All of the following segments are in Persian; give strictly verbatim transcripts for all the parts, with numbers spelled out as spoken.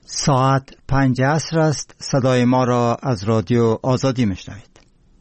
ساعت پنج عصر است. صدای ما را از رادیو آزادی میشنوید.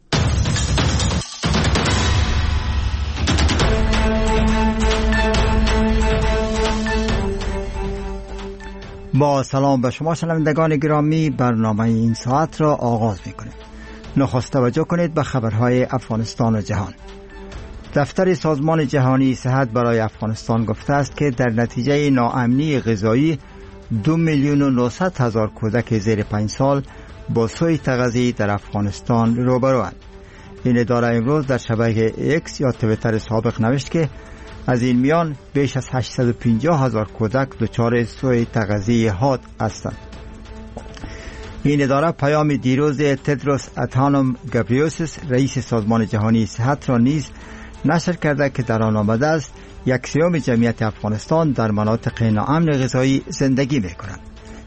با سلام به شما شنوندگان گرامی، برنامه این ساعت را آغاز میکنیم. نخست توجه کنید به خبرهای افغانستان و جهان. دفتر سازمان جهانی صحت برای افغانستان گفته است که در نتیجه ناامنی غذایی دو میلیون و نهصد هزار کودک زیر پنج سال با سوء تغذیه در افغانستان روبروند. این اداره امروز در شبکه ایکس یا توییتر سابق نوشت که از این میان بیش از هشتصد و پنجاه هزار کودک دچار سوء تغذیه حاد هستند. این اداره پیام دیروز تدروس ادهانوم گبریوسس رئیس سازمان جهانی صحت را نیز نشر کرده که در آن آمده است یک سوم جمعیت افغانستان در مناطق ناامن غذایی زندگی می‌کنند.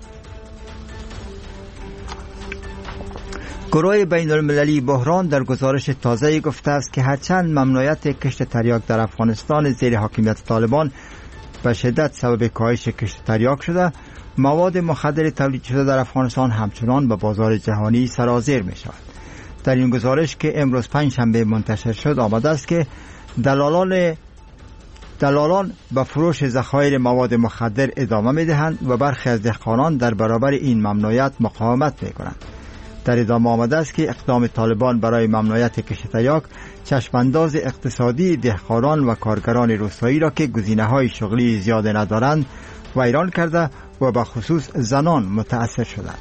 گروه بین المللی بحران در گزارش تازه‌ای گفته است که هرچند ممنوعیت کشت تریاک در افغانستان زیر حاکمیت طالبان به شدت سبب کاهش کشت تریاک شده، مواد مخدر تولید شده در افغانستان همچنان به بازار جهانی سرازیر می‌شود. در این گزارش که امروز پنجشنبه منتشر شد آمده است که دلالان دلالان به فروش ذخایر مواد مخدر ادامه می‌دهند و برخی از دهقانان در برابر این ممنوعیت مقاومت می‌کنند. در ادامه آمده است که اقدام طالبان برای ممنوعیت کشت تریاک چشمانداز اقتصادی دهقانان و کارگران روستایی را که گزینه‌های شغلی زیاد ندارند ویران کرده و به خصوص زنان متأثر شدند.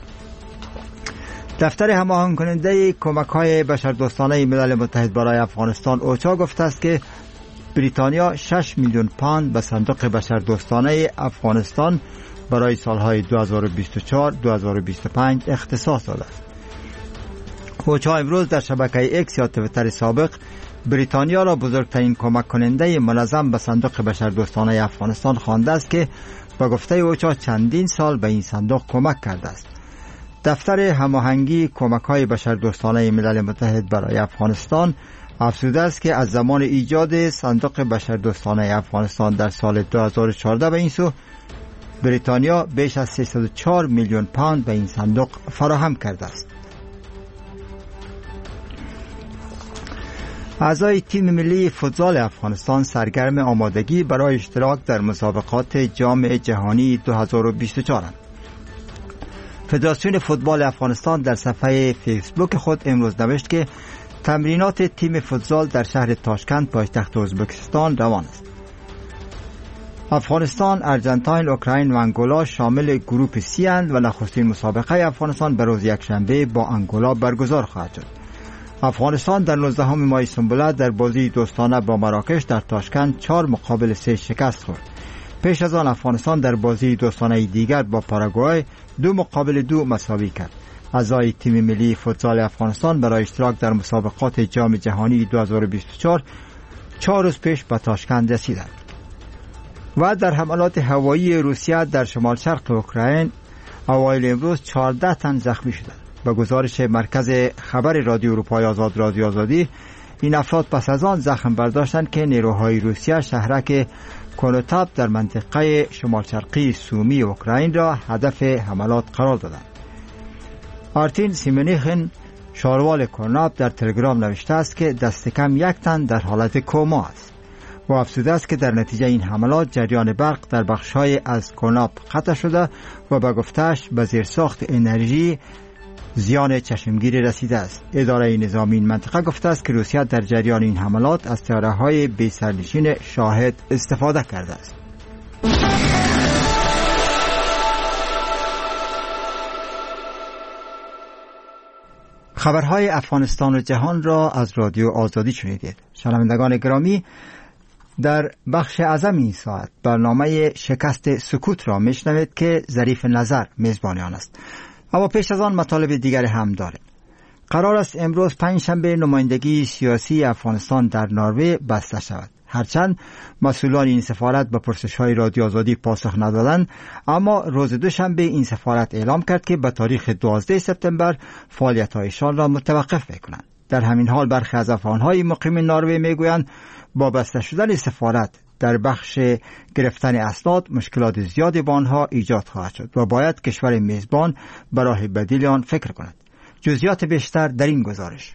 دفتر هماهنگ کننده کمک‌های بشردوستانه ملل متحد برای افغانستان اوچا گفته است که بریتانیا شش میلیون پوند به صندوق بشردوستانه افغانستان برای سالهای دو هزار و بیست و چهار تا دو هزار و بیست و پنج اختصاص داده است. اوچا امروز در شبکه ایکس یا توییتر سابق بریتانیا را بزرگترین کمک کننده منظم به صندوق بشردوستانه افغانستان خوانده است که با گفته اوچا چندین سال به این صندوق کمک کرده است. دفتر هماهنگی کمک‌های بشردوستانه ملل متحد برای افغانستان افزوده است که از زمان ایجاد صندوق بشردوستانه افغانستان در سال دو هزار و چهارده به این سو بریتانیا بیش از سیصد و چهار میلیون پوند به این صندوق فراهم کرده است. اعضای تیم ملی فوتبال افغانستان سرگرم آمادگی برای اشتراک در مسابقات جام جهانی دو هزار و بیست و چهار اند. فدراسیون فوتبال افغانستان در صفحه فیسبوک خود امروز نوشت که تمرینات تیم فوتبال در شهر تاشکند پایتخت ازبکستان روان است. افغانستان، ارژانتین، اوکراین و انگولا شامل گروپ سی اند و نخستین مسابقه افغانستان به روز یکشنبه با انگولا برگزار خواهد شد. افغانستان در نوزدهم ماه سنبله در بازی دوستانه با مراکش در تاشکند چهار مقابل سه شکست خورد. پیش از آن افغانستان در بازی دوستانه دیگر با پاراگوئه دو مقابل دو مساوی کرد. اعضای تیم ملی فوتبال افغانستان برای اشتراک در مسابقات جام جهانی دو هزار و بیست و چهار چهار روز پیش به تاشکند رسیدند. و در حملات هوایی روسیه در شمال شرق اوکراین اوایل امروز چهارده تن زخمی شدند. به گزارش مرکز خبر رادیو اروپای آزاد رادیو آزادی، این افراد پس از آن زخم برداشتند که نیروهای روسیه شهرک کونوتاپ در منطقه شمال شرقی سومی اوکراین را هدف حملات قرار دادند. آرتین سیمونیخن شاروال کونوتاپ در تلگرام نوشته است که دست کم یک تن در حالت کوما است و افزوده است که در نتیجه این حملات جریان برق در بخش‌های از کونوتاپ قطع شده و به گفته‌اش به زیرساخت انرژی زیان چشمگیری رسیده است. اداره نظامی این منطقه گفته است که روسیه در جریان این حملات از طیاره‌های بی سرنشین شاهد استفاده کرده است. خبرهای افغانستان و جهان را از رادیو آزادی شنیدید. شنوندگان گرامی، در بخش اعظم این ساعت برنامه شکست سکوت را میشنوید که ظریف نظر میزبان آن است. اما پیش از آن مطالب دیگر هم داریم. قرار است امروز پنجشنبه نمایندگی سیاسی افغانستان در نروژ بسته شود. هرچند مسئولان این سفارت به پرسش‌های رادیو آزادی پاسخ ندادند، اما روز دوشنبه این سفارت اعلام کرد که به تاریخ دوازده سپتامبر فعالیت‌هایشان را متوقف می‌کنند. در همین حال برخی از افغان‌های مقیم نروژ می‌گویند با بسته شدن سفارت در بخش گرفتن اسناد مشکلات زیادی با آنها ایجاد خواهد شد و باید کشور میزبان برای بدیل آن فکر کند. جزئیات بیشتر در این گزارش.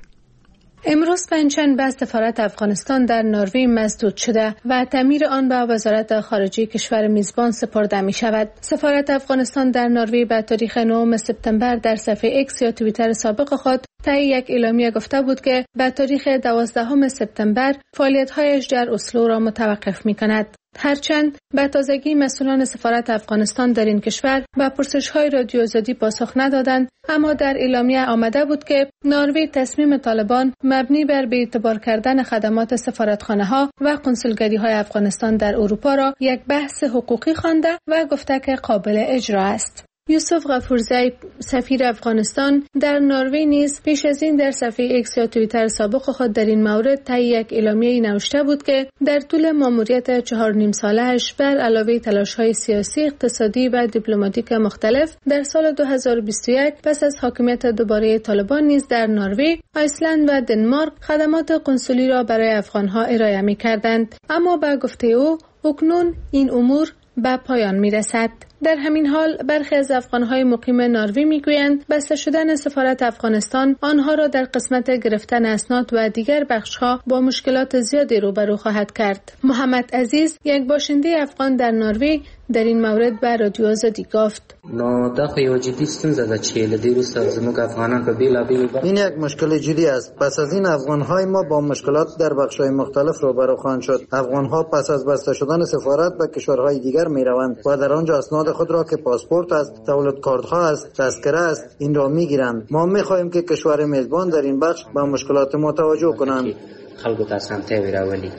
امروز پنجشنبه به سفارت افغانستان در نروژ مسدود شده و تعمیر آن به وزارت خارجه کشور میزبان سپرده می شود. سفارت افغانستان در نروژ به تاریخ نهم سپتامبر در صفحه ایکس یا توییتر سابق خود طی یک اعلامیه گفته بود که به تاریخ دوازدهم سپتامبر فعالیت‌هایش در اسلو را متوقف می‌کند. هرچند به تازگی مسئولان سفارت افغانستان در این کشور به پرسش‌های رادیو آزادی پاسخ ندادند، اما در اعلامیه آمده بود که نروژ تصمیم طالبان مبنی بر بی‌اعتبار کردن خدمات سفارتخانه‌ها و کنسولگری‌های افغانستان در اروپا را یک بحث حقوقی خوانده و گفته که قابل اجرا است. یوسف غفورزی سفیر افغانستان در نروژ نیز پیش از این در صفحه ایکس یا توییتر سابق خود در این مورد طی یک اعلامیه نوشته بود که در طول ماموریت چهار نیم ساله‌اش بر علاوه تلاش‌های سیاسی، اقتصادی و دیپلماتیک مختلف در سال دو هزار و بیست و یک پس از حاکمیت دوباره طالبان نیز در نروژ، آیسلند و دنمارک خدمات قنسولی را برای افغان‌ها ارائه می‌کردند، اما به گفته او اکنون این امور به پایان می‌رسد. در همین حال برخی از افغان‌های مقیم نروژ می‌گویند بسته شدن سفارت افغانستان آنها را در قسمت گرفتن اسناد و دیگر بخش‌ها با مشکلات زیادی روبرو خواهد کرد. محمد عزیز یک باشنده افغان در نروژ در این مورد به رادیو آزادی گفت: نو دا خو یو جدي ستونزه ده چې له دې وروسته زموږ افغانان په بیلابیلو این یک مشکل جدی است. پس از این افغان‌های ما با مشکلات در بخش‌های مختلف روبرو خواهند شد. افغان‌ها پس از بسته شدن سفارت به کشورهای دیگر می‌روند و در آنجا اسناد خود را که پاسپورت است، تولد کارت‌ها است، تذکره است، این را می‌گیرند. ما می‌خواهیم که کشور میزبان در این بخش به مشکلات ما توجه کنند. خلکو ته اسانتیاوې راولي.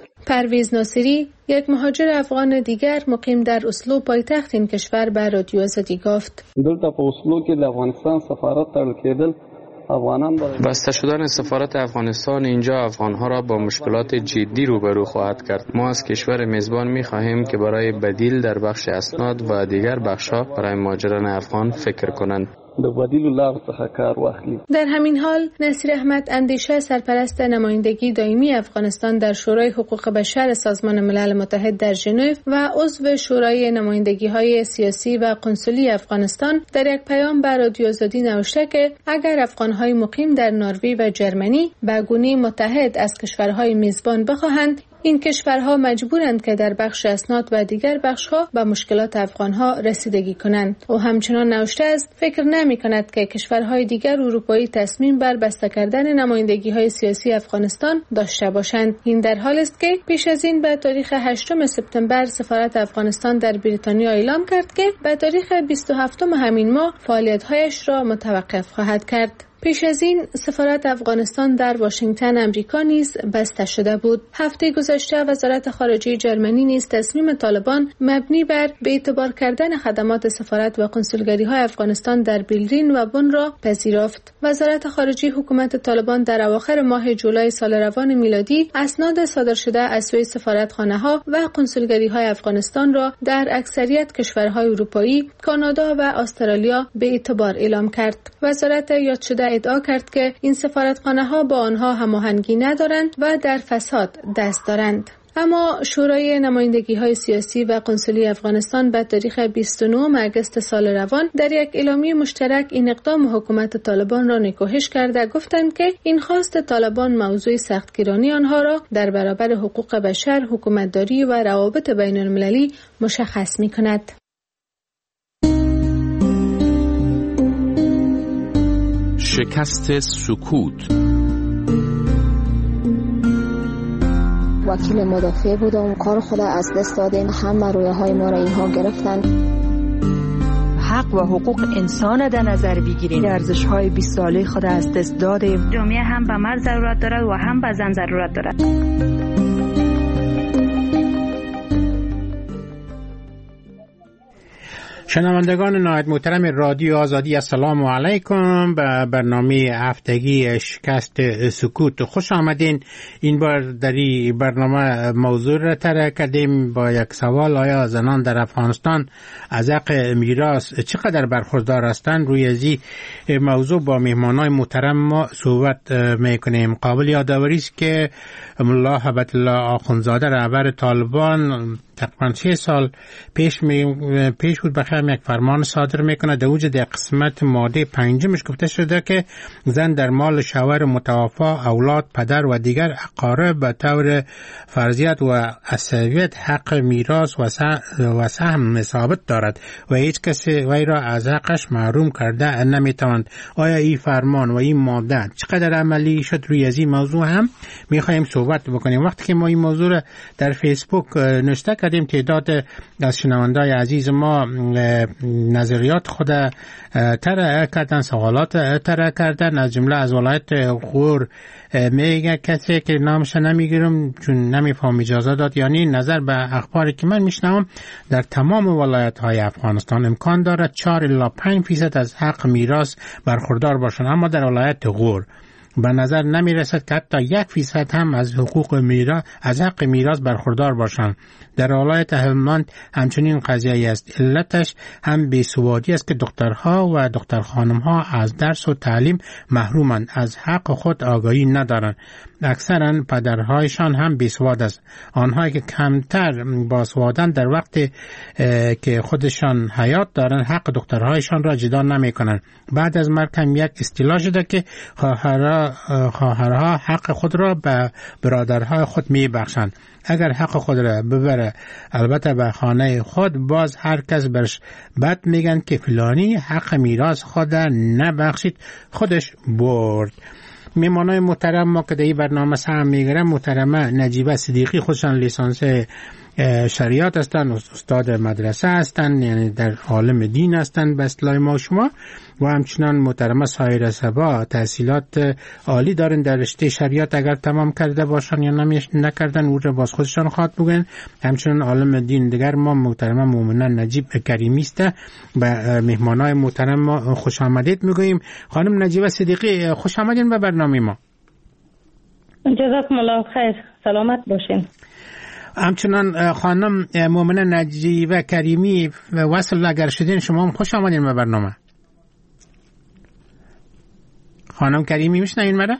پرویز ناصری یک مهاجر افغان دیگر مقیم در اسلو پایتخت این کشور به رادیو آزادی گفت: دلته په اسلو کې د افغانستان سفارت تړل کېدل افغانان بسته شدن سفارت افغانستان اینجا افغانها را با مشکلات جدی روبرو خواهد کرد. ما از کشور میزبان می خواهیم که برای بدیل در بخش اسناد و دیگر بخش‌ها برای مهاجران افغان فکر کنند. در همین حال نصیر احمد اندیشه سرپرست نمایندگی دائمی افغانستان در شورای حقوق بشر سازمان ملل متحد در ژنو و عضو شورای نمایندگی‌های سیاسی و قنسولی افغانستان در یک پیام به رادیو آزادی نوشته که اگر افغان‌های مقیم در نروژ و جرمنی به گونه متحد از کشورهای میزبان بخواهند، این کشورها مجبورند که در بخش اسناد و دیگر بخش‌ها به مشکلات افغان‌ها رسیدگی کنند. او همچنان نوشته است فکر نمی‌کند که کشورهای دیگر اروپایی تصمیم بر بسته کردن نمایندگی‌های سیاسی افغانستان داشته باشند. این در حالی است که پیش از این به تاریخ هشتم سپتامبر سفارت افغانستان در بریتانیا اعلام کرد که به تاریخ بیست و هفتم همین ماه فعالیت‌هایش را متوقف خواهد کرد. پیش از این سفارت افغانستان در واشنگتن امریکا نیز بسته شده بود. هفته گذشته وزارت خارجه جرمنی نیز تصمیم طالبان مبنی بر بی‌اعتبار کردن خدمات سفارت و کنسولگری‌های افغانستان در برلین و بن را پذیرفت. وزارت خارجه حکومت طالبان در اواخر ماه جولای سال روان میلادی اسناد صادر شده از سوی سفارتخانه‌ها و کنسولگری‌های افغانستان را در اکثریت کشورهای اروپایی، کانادا و استرالیا بی‌اعتبار اعلام کرد. وزارت یاد شده ادعا کرد که این سفارتخانه‌ها با آنها هماهنگی ندارند و در فساد دست دارند. اما شورای نمایندگی‌های سیاسی و قنسولی افغانستان به تاریخ بیست و نهم اگست سال روان در یک اعلامیه مشترک این اقدام حکومت طالبان را نکوهش کرده گفتند که این خواست طالبان موضوع سختگیرانی آنها را در برابر حقوق بشر، حکومتداری و روابط بین المللی مشخص می‌کند. شکست سکوت. وکیل مدافع بودم، کار خود از دست دادیم، همه رویه های ما را اینها گرفتن. حق و حقوق انسان در نظر بگیریم. ارزش های بیست ساله خود از دست دادیم. جامعه هم به مرد ضرورت دارد و هم به زن ضرورت دارد. شنوندگان نهایت محترم رادیو آزادی، السلام علیکم. به برنامه هفتگی شکست سکوت خوش آمدین. این بار در این برنامه موضوع را طرح کردیم با یک سوال: آیا زنان در افغانستان از حق میراث چقدر برخوردار هستند؟ روی از این موضوع با مهمانای محترم ما صحبت میکنیم. قابل یادآوری است که ملا هبت الله آخوندزاده رهبر طالبان تقریبا سه سال پیش می پیش بود بخیر یک فرمان صادر میکنه. در اوج در قسمت ماده پنجمش گفته شده که زن در مال شوهر متوفا، اولاد، پدر و دیگر اقارب به طور فرضیت و عصبیت حق میراث و سهم ثابت دارد و هیچ کسی وی را از حقش محروم کرده نمیتواند. آیا این فرمان و این ماده چقدر عملی شد؟ روی از این موضوع هم میخوایم صحبت بکنیم. وقتی که ما این موضوع را در فیسبوک نوشته کردیم، تعداد از شنوندای عزیز ما نظریات خود طرح کردن، سوالات طرح کردن. از جمله از ولایت غور میگه کسی که نامش نمیگیرم چون نمیفهم اجازه داد، یعنی نظر به اخباری که من میشنوم در تمام ولایت های افغانستان امکان دارد چهار الی پنج فیصد از حق میراث برخوردار باشند، اما در ولایت غور به نظر نمی رسد که حتی یک فیصد هم از حقوق میراث از حق میراث برخوردار باشند. در ولایت هلمند همچنین قضیه است. علتش هم بی‌سوادی است که دخترها و دختر خانمها از درس و تعلیم محرومند، از حق خود آگاهی ندارند. اکثرا پدرهایشان هم بی‌سواد است. آنهایی که کمتر باسوادند در وقتی که خودشان حیات دارند حق دخترهایشان را جدا نمی کنند. بعد از مرگ هم یک اصطلاح شده که خواهرها خواهرها حق خود را به برادرهای خود می بخشند. اگر حق خود را ببره البته به خانه خود، باز هر کس برش بد میگن که فلانی حق میراث خود نبخشید، خودش برد. میمانای محترم ما که در این برنامه سهم میگیرم، محترمه نجیبه صدیقی، خودشان لیسانس شریعت هستند، استاد مدرسه هستند، یعنی در عالم دین هستند به اصطلاح ما شما، و همچنان محترمه سایره صبا تحصیلات عالی دارن در رشته شریعت، اگر تمام کرده باشن یا نکردن او را باز خودشان خواهد بگن. همچنان عالم دین دیگر ما محترمه مومنه نجیب کریمی است. به مهمانای محترم ما خوش آمدید میگوییم. خانم نجیبه صدیقی خوش آمدین به برنامه ما. جزاکم الله خیر، سلامت باشین. همچنان خانم مومنه نجیبه کریمی وصل اگر شدین شما هم خوش آمدین به برنامه. خانم کریمی میشنوین مرا؟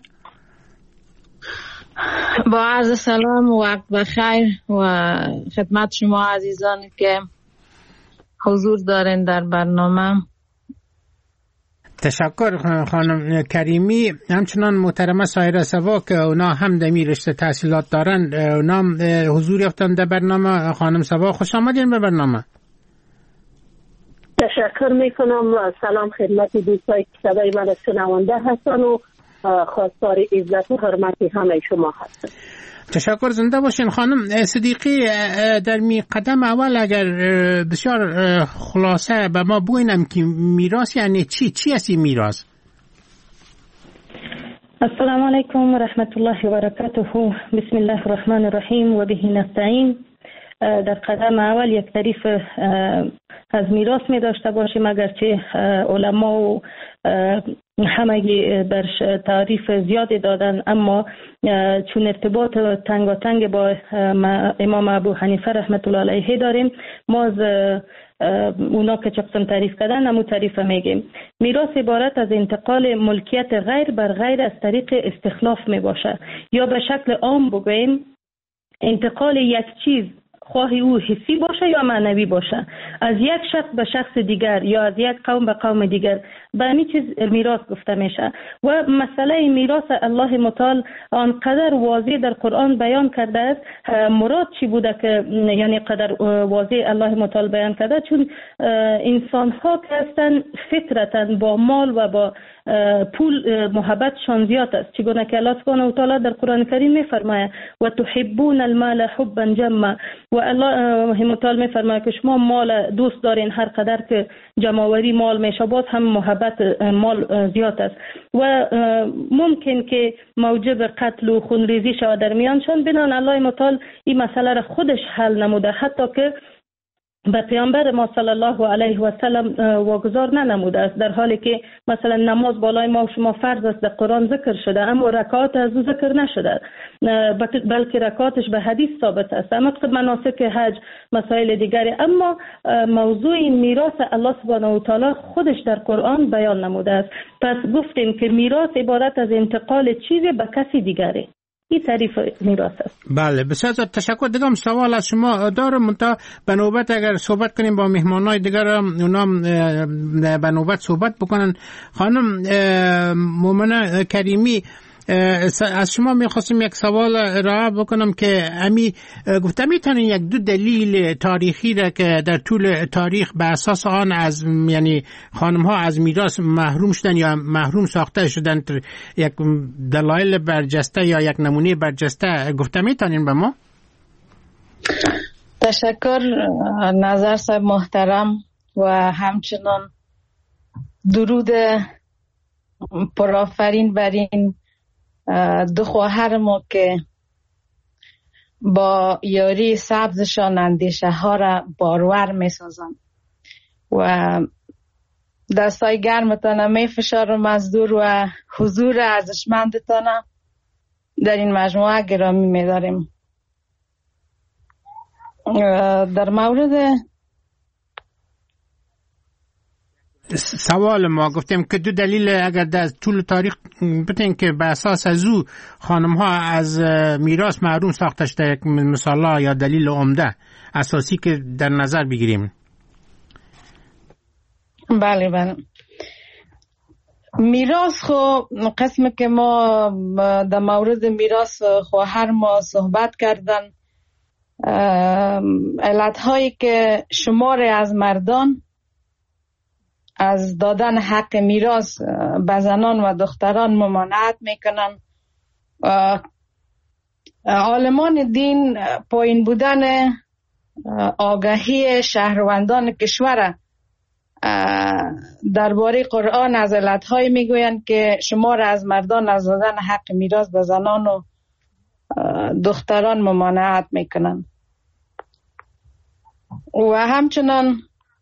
با عرض سلام و وقت بخیر و خدمت شما عزیزان که حضور دارین در برنامه. تشکر خانم کریمی. همچنان محترمه سایره صبا که اونا هم دمی رشته تحصیلات دارن، اونا حضور یافتن در برنامه. خانم صبا خوش آمدین به برنامه. تشکر میکنم و سلام خدمت دوستای که صدای من شنونده هستن و خواستار عزت و حرمت همه شما هستن. تشکر، زنده باشین. خانم صدیقی در می قدم اول اگر بسیار خلاصه به ما بگوینم که میراث یعنی چی؟ چی است این میراث؟ السلام علیکم و رحمت الله و برکاته. بسم الله الرحمن الرحیم و به نستعین. در قدم اول یک تعریف از میراث می داشته باشیم، اگرچه علما و همگی برش تعریف زیادی دادن، اما چون ارتباط تنگاتنگ با امام ابو حنیفه رحمت الله علیه داریم، ما از اونا که چه قسم تعریف کردن همون تعریف میگیم. میراث عبارت از انتقال ملکیت غیر بر غیر از طریق استخلاف می باشه، یا به شکل عام بگوییم انتقال یک چیز، خواهی او حسی باشه یا معنوی باشه، از یک شخص به شخص دیگر یا از یک قوم به قوم دیگر، به همین چیز میراث گفته میشه. و مسئله میراث الله متعال آنقدر واضح در قرآن بیان کرده است. مراد چی بوده که یعنی قدر واضح الله متعال بیان کرده؟ چون انسان ها که هستن فطرتا با مال و با پول محبتشان زیاد است، چگونه که الله سبحانه و تعالی در قرآن کریم میفرماید و تحبون المال حبا جما، و الله متعال میفرماید که شما مال دوست دارین هر قدر که جمعوری مال میشه، باز هم محبت مال زیاد است و ممکن که موجب قتل و خونریزی شود در میانشان. بنان الله متعال این مسئله را خودش حل نموده، حتی که به پیامبر ما صلی الله علیه و سلم واگذار ننموده است، در حالی که مثلا نماز بالای ما و شما فرض است، در قرآن ذکر شده اما رکعات از او ذکر نشده، بلکه رکعاتش به حدیث ثابت است. اما مناسک حج، مسائل دیگری، اما موضوع میراث الله سبحانه و تعالی خودش در قرآن بیان نموده است. پس گفتیم که میراث عبارت از انتقال چیزی به کسی دیگری. این تعریف میراث است. بله، بسیار تشکر. دیگه سوال از شما دارم، منتها به نوبت اگر صحبت کنیم با مهمانای دیگر اونا به نوبت صحبت بکنن. خانم مومنه کریمی، از شما میخواستم یک سوال ارائه بکنم که امی گفته میتونین یک دو دلیل تاریخی را که در طول تاریخ به اساس آن از یعنی خانم ها از میراث محروم شدن یا محروم ساخته شدن، یک دلایل برجسته یا یک نمونه برجسته گفته میتونین به ما؟ تشکر نظر صاحب محترم و همچنان درود پرآفرین بر این دو خواهر ما که با یاری سبزشان اندیشه ها را بارور می سازند و دستای گرمتان می فشارم از دور و حضور ارزشمندتان در این مجموعه گرامی می داریم. در مورد سوال ما گفتیم که دو دلیل اگر در طول تاریخ بتین که به اساس از او خانم ها از میراث محروم ساخته شده، یک مثالا یا دلیل عمده اساسی که در نظر بگیریم. بله بله، میراث خو قسم که ما در مورد میراث خواهر ما صحبت کردن، علت هایی که شمار از مردان از دادن حق میراث به زنان و دختران ممانعت میکنن. عالمان دین پایین بودن آگاهی شهروندان کشور درباره قرآن از علتهای میگویند که شمار از مردان از دادن حق میراث به زنان و دختران ممانعت میکنن و همچنان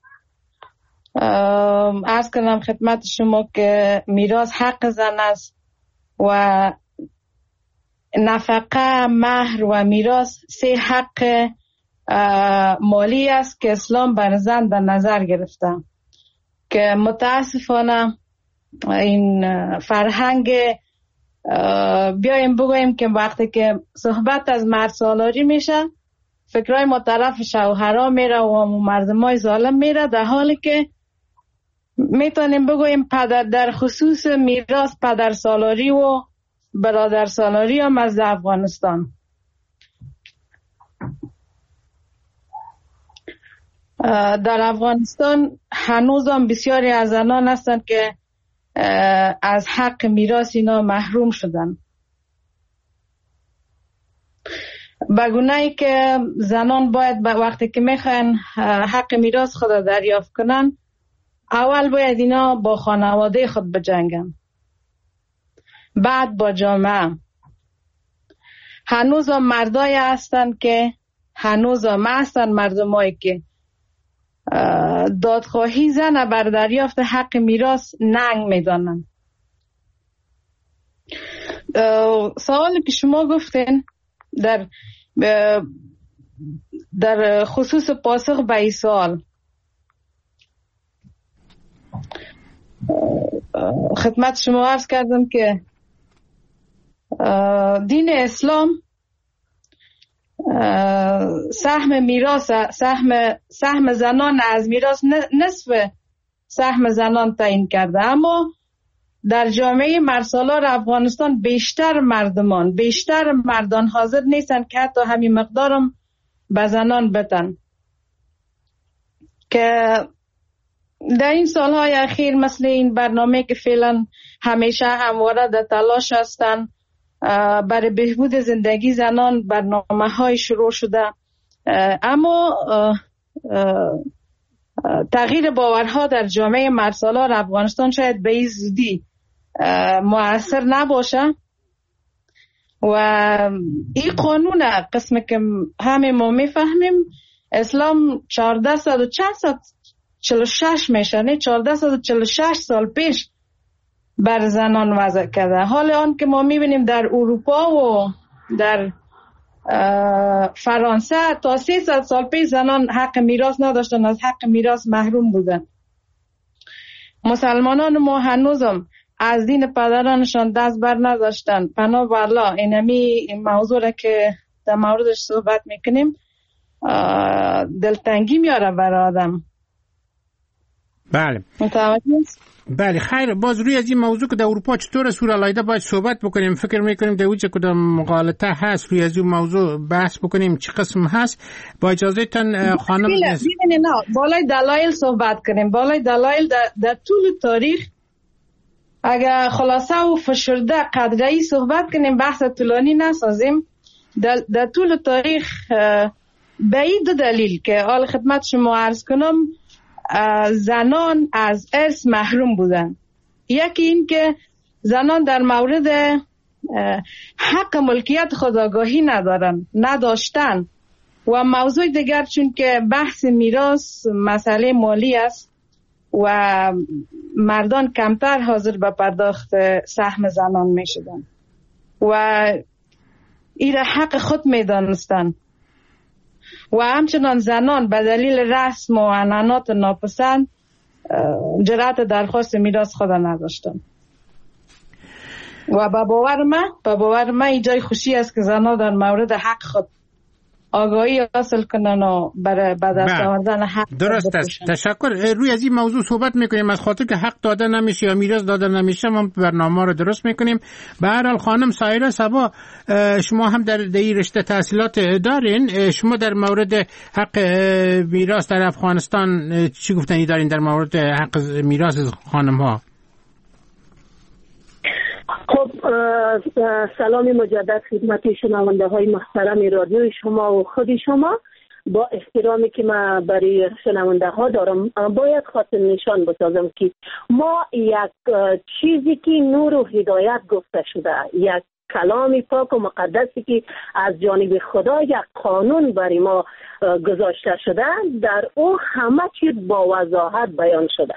عرض کنم خدمت شما که میراث حق زن است و نفقه، مهر و میراث سه حق مالی است که اسلام بر زن در نظر گرفته که متاسفانه این فرهنگ بیایم بگوییم که وقتی که صحبت از مرد سالاری میشه فکرای ما طرف شوهرها میره و مردمای ظالم میره، در حالی که میتونیم بگوییم پدر در خصوص میراث پدر سالاری و برادر سالاری هم از افغانستان. در افغانستان هنوز هم بسیاری از زنان هستند که از حق میراث اینا محروم شدن. بگونه‌ای که زنان باید وقتی که میخواین حق میراث خود دریافت کنن، اول باید اینا با خانواده خود بجنگن، بعد با جامعه. هنوز هم مردای هستن که هنوز هم هستن مردمایی که دادخواهی زن بر دریافت حق میراث ننگ میدانن. سوالی که شما گفتین در در خصوص پاسخ به این سوال، خدمت شما عرض کردم که دین اسلام سهم میراث سهم سهم زنان از میراث نصف سهم زنان تعیین کرده، اما در جامعه مردسالار افغانستان بیشتر مردمان بیشتر مردان حاضر نیستن که حتی همین مقدارم به زنان بدن. که در این سالهای اخیر مثل این برنامه که فعلا همیشه همواره در تلاش هستن برای بهبود زندگی زنان، برنامه های شروع شده، اما تغییر باورها در جامعه مردسالار افغانستان شاید به این زودی مؤثر نباشه و این قانون قسم که همه ما میفهمیم اسلام چهارده صد و چند صد چهل و شش میشه نه چهارده صد و چهل و شش سال پیش بر زنان وضع کرده. حال آن که ما میبینیم در اروپا و در فرانسه تا سیصد سال پیش زنان حق میراث نداشتن، از حق میراث محروم بودن. مسلمانان ما هنوزم از دین پدرانشان دست بر نداشتن. پناه به الله اینمی موضوع را که در موردش صحبت میکنیم دلتنگی میاره برای آدم. بله متوجه است؟ بله خیر، باز روی از این موضوع که در اروپا چطور سور علایده باید صحبت بکنیم. فکر میکنیم در اوجه کدام مقالطه هست روی از این موضوع بحث بکنیم چه قسم هست. با اجازه تن خانم نه بالای دلایل صحبت کنیم. بالای دلایل در, در طول تاریخ اگر خلاصه و فشرده قدره‌ای صحبت کنیم، بحث طولانی نسازیم. در, در طول تاریخ به این دو دلیل که حال خدمت شما عرض کنم زنان از ارث محروم بودن. یکی این که زنان در مورد حق ملکیت خود آگاهی ندارن نداشتن و موضوع دیگر چون که بحث میراث مسئله مالی است و مردان کمتر حاضر به پرداخت سهم زنان می شدن و این حق خود می دانستن و همچنان زنان به دلیل رسم و عنعنات ناپسند جرأت درخواست میراث خود نداشتن و به باور من به باور من این جای خوشی است که زنان در مورد حق خود آگاهی حاصل کنن و برای به دست آوردن حق درست است. تشکر. روی از این موضوع صحبت میکنیم از خاطر که حق داده نمیشه یا میراث داده نمیشه ما برنامه رو درست میکنیم. به هر حال خانم سایره صبا شما هم در این رشته تحصیلات دارین، شما در مورد حق میراث در افغانستان چی گفتنی دارین در مورد حق میراث خانم ها؟ خب سلام مجدد خدمت شنونده های محترم رادیو شما و خود شما. با احترامی که من برای شنونده ها دارم باید خاطر نشان بسازم که ما یک چیزی که نور و هدایت گفته شده، یک کلام پاک و مقدسی که از جانب خدا یک قانون برای ما گذاشته شده، در او همه چیز با وضاحت بیان شده.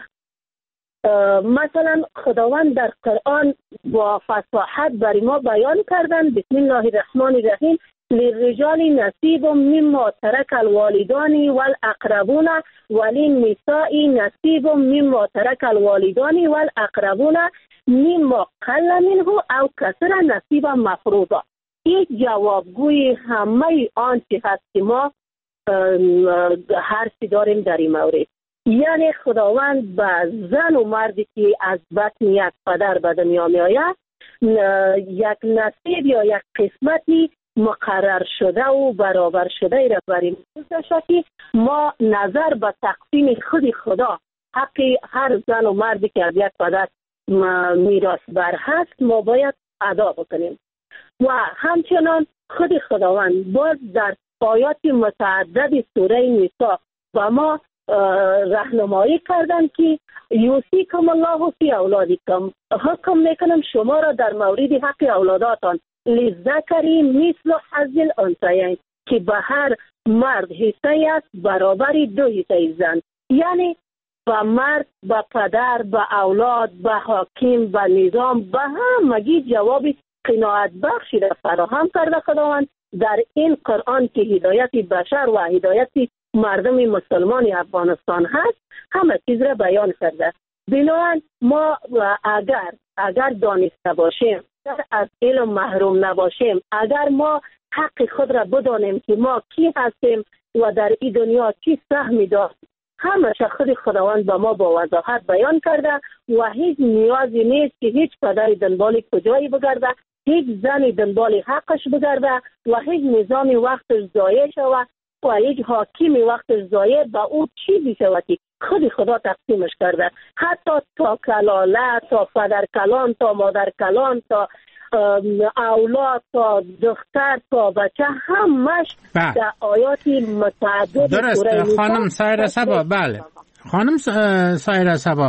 مثلا خداوند در قرآن با فصاحت برای ما بیان کردن بسم الله الرحمن الرحیم للرجال نصیب مما ترک الوالدان والاقربون وللنساء نصیب مما ترک الوالدان والاقربون مما قل منه او کثر نصیب مفروضا. این جوابگوی همه آنچه هست که ما حرفی داریم در این مورد. یعنی خداوند به زن و مردی که از بطن یک پدر به دنیا می آید یک نصیب یا یک قسمتی مقرر شده و برابر شده ای را برای ما که ما نظر به تقسیم خود خدا حق هر زن و مردی که از یک پدر میراث بر هست ما باید ادا بکنیم. و همچنان خود خداوند باز در آیات متعدد سوره نساء با ما راهنمایی کردن که یوصیکم الله فی اولادکم، حکم میکنم شما را در مورد حق اولاداتان للذکر مثل حظ الانثیین که به هر مرد حصه است برابر دو حصه زن. یعنی به مرد، به پدر، به اولاد، به حاکم، به نظام، به همگی جواب قناعت بخشی را فراهم کرده خداوند در این قرآن که هدایت بشر و هدایت مردم مسلمان افغانستان هست همه چیز را بیان کرده. بنابراین ما اگر اگر دانسته باشیم، اگر از علم محروم نباشیم، اگر ما حق خود را بدانیم که ما کی هستیم و در این دنیا چی سهمی داریم، همه خود خداوند با ما با وضاحت بیان کرده و هیچ نیازی نیست که هیچ پدر دنبال کجایی بگرده، هیچ زنی دنبال حقش بگرده و هیچ نظامی وقتش ضایع شود و هیچ حاکمی وقتش ضایع به او چیزی شود که خود خدا تقسیمش کرده. حتی تا کلاله، تا پدر کلان، تا مادر کلان، تا اولاد، تا دختر، تا بچه همش در آیات متعدد درست. خانم سایره صبا، بله خانم سایره صبا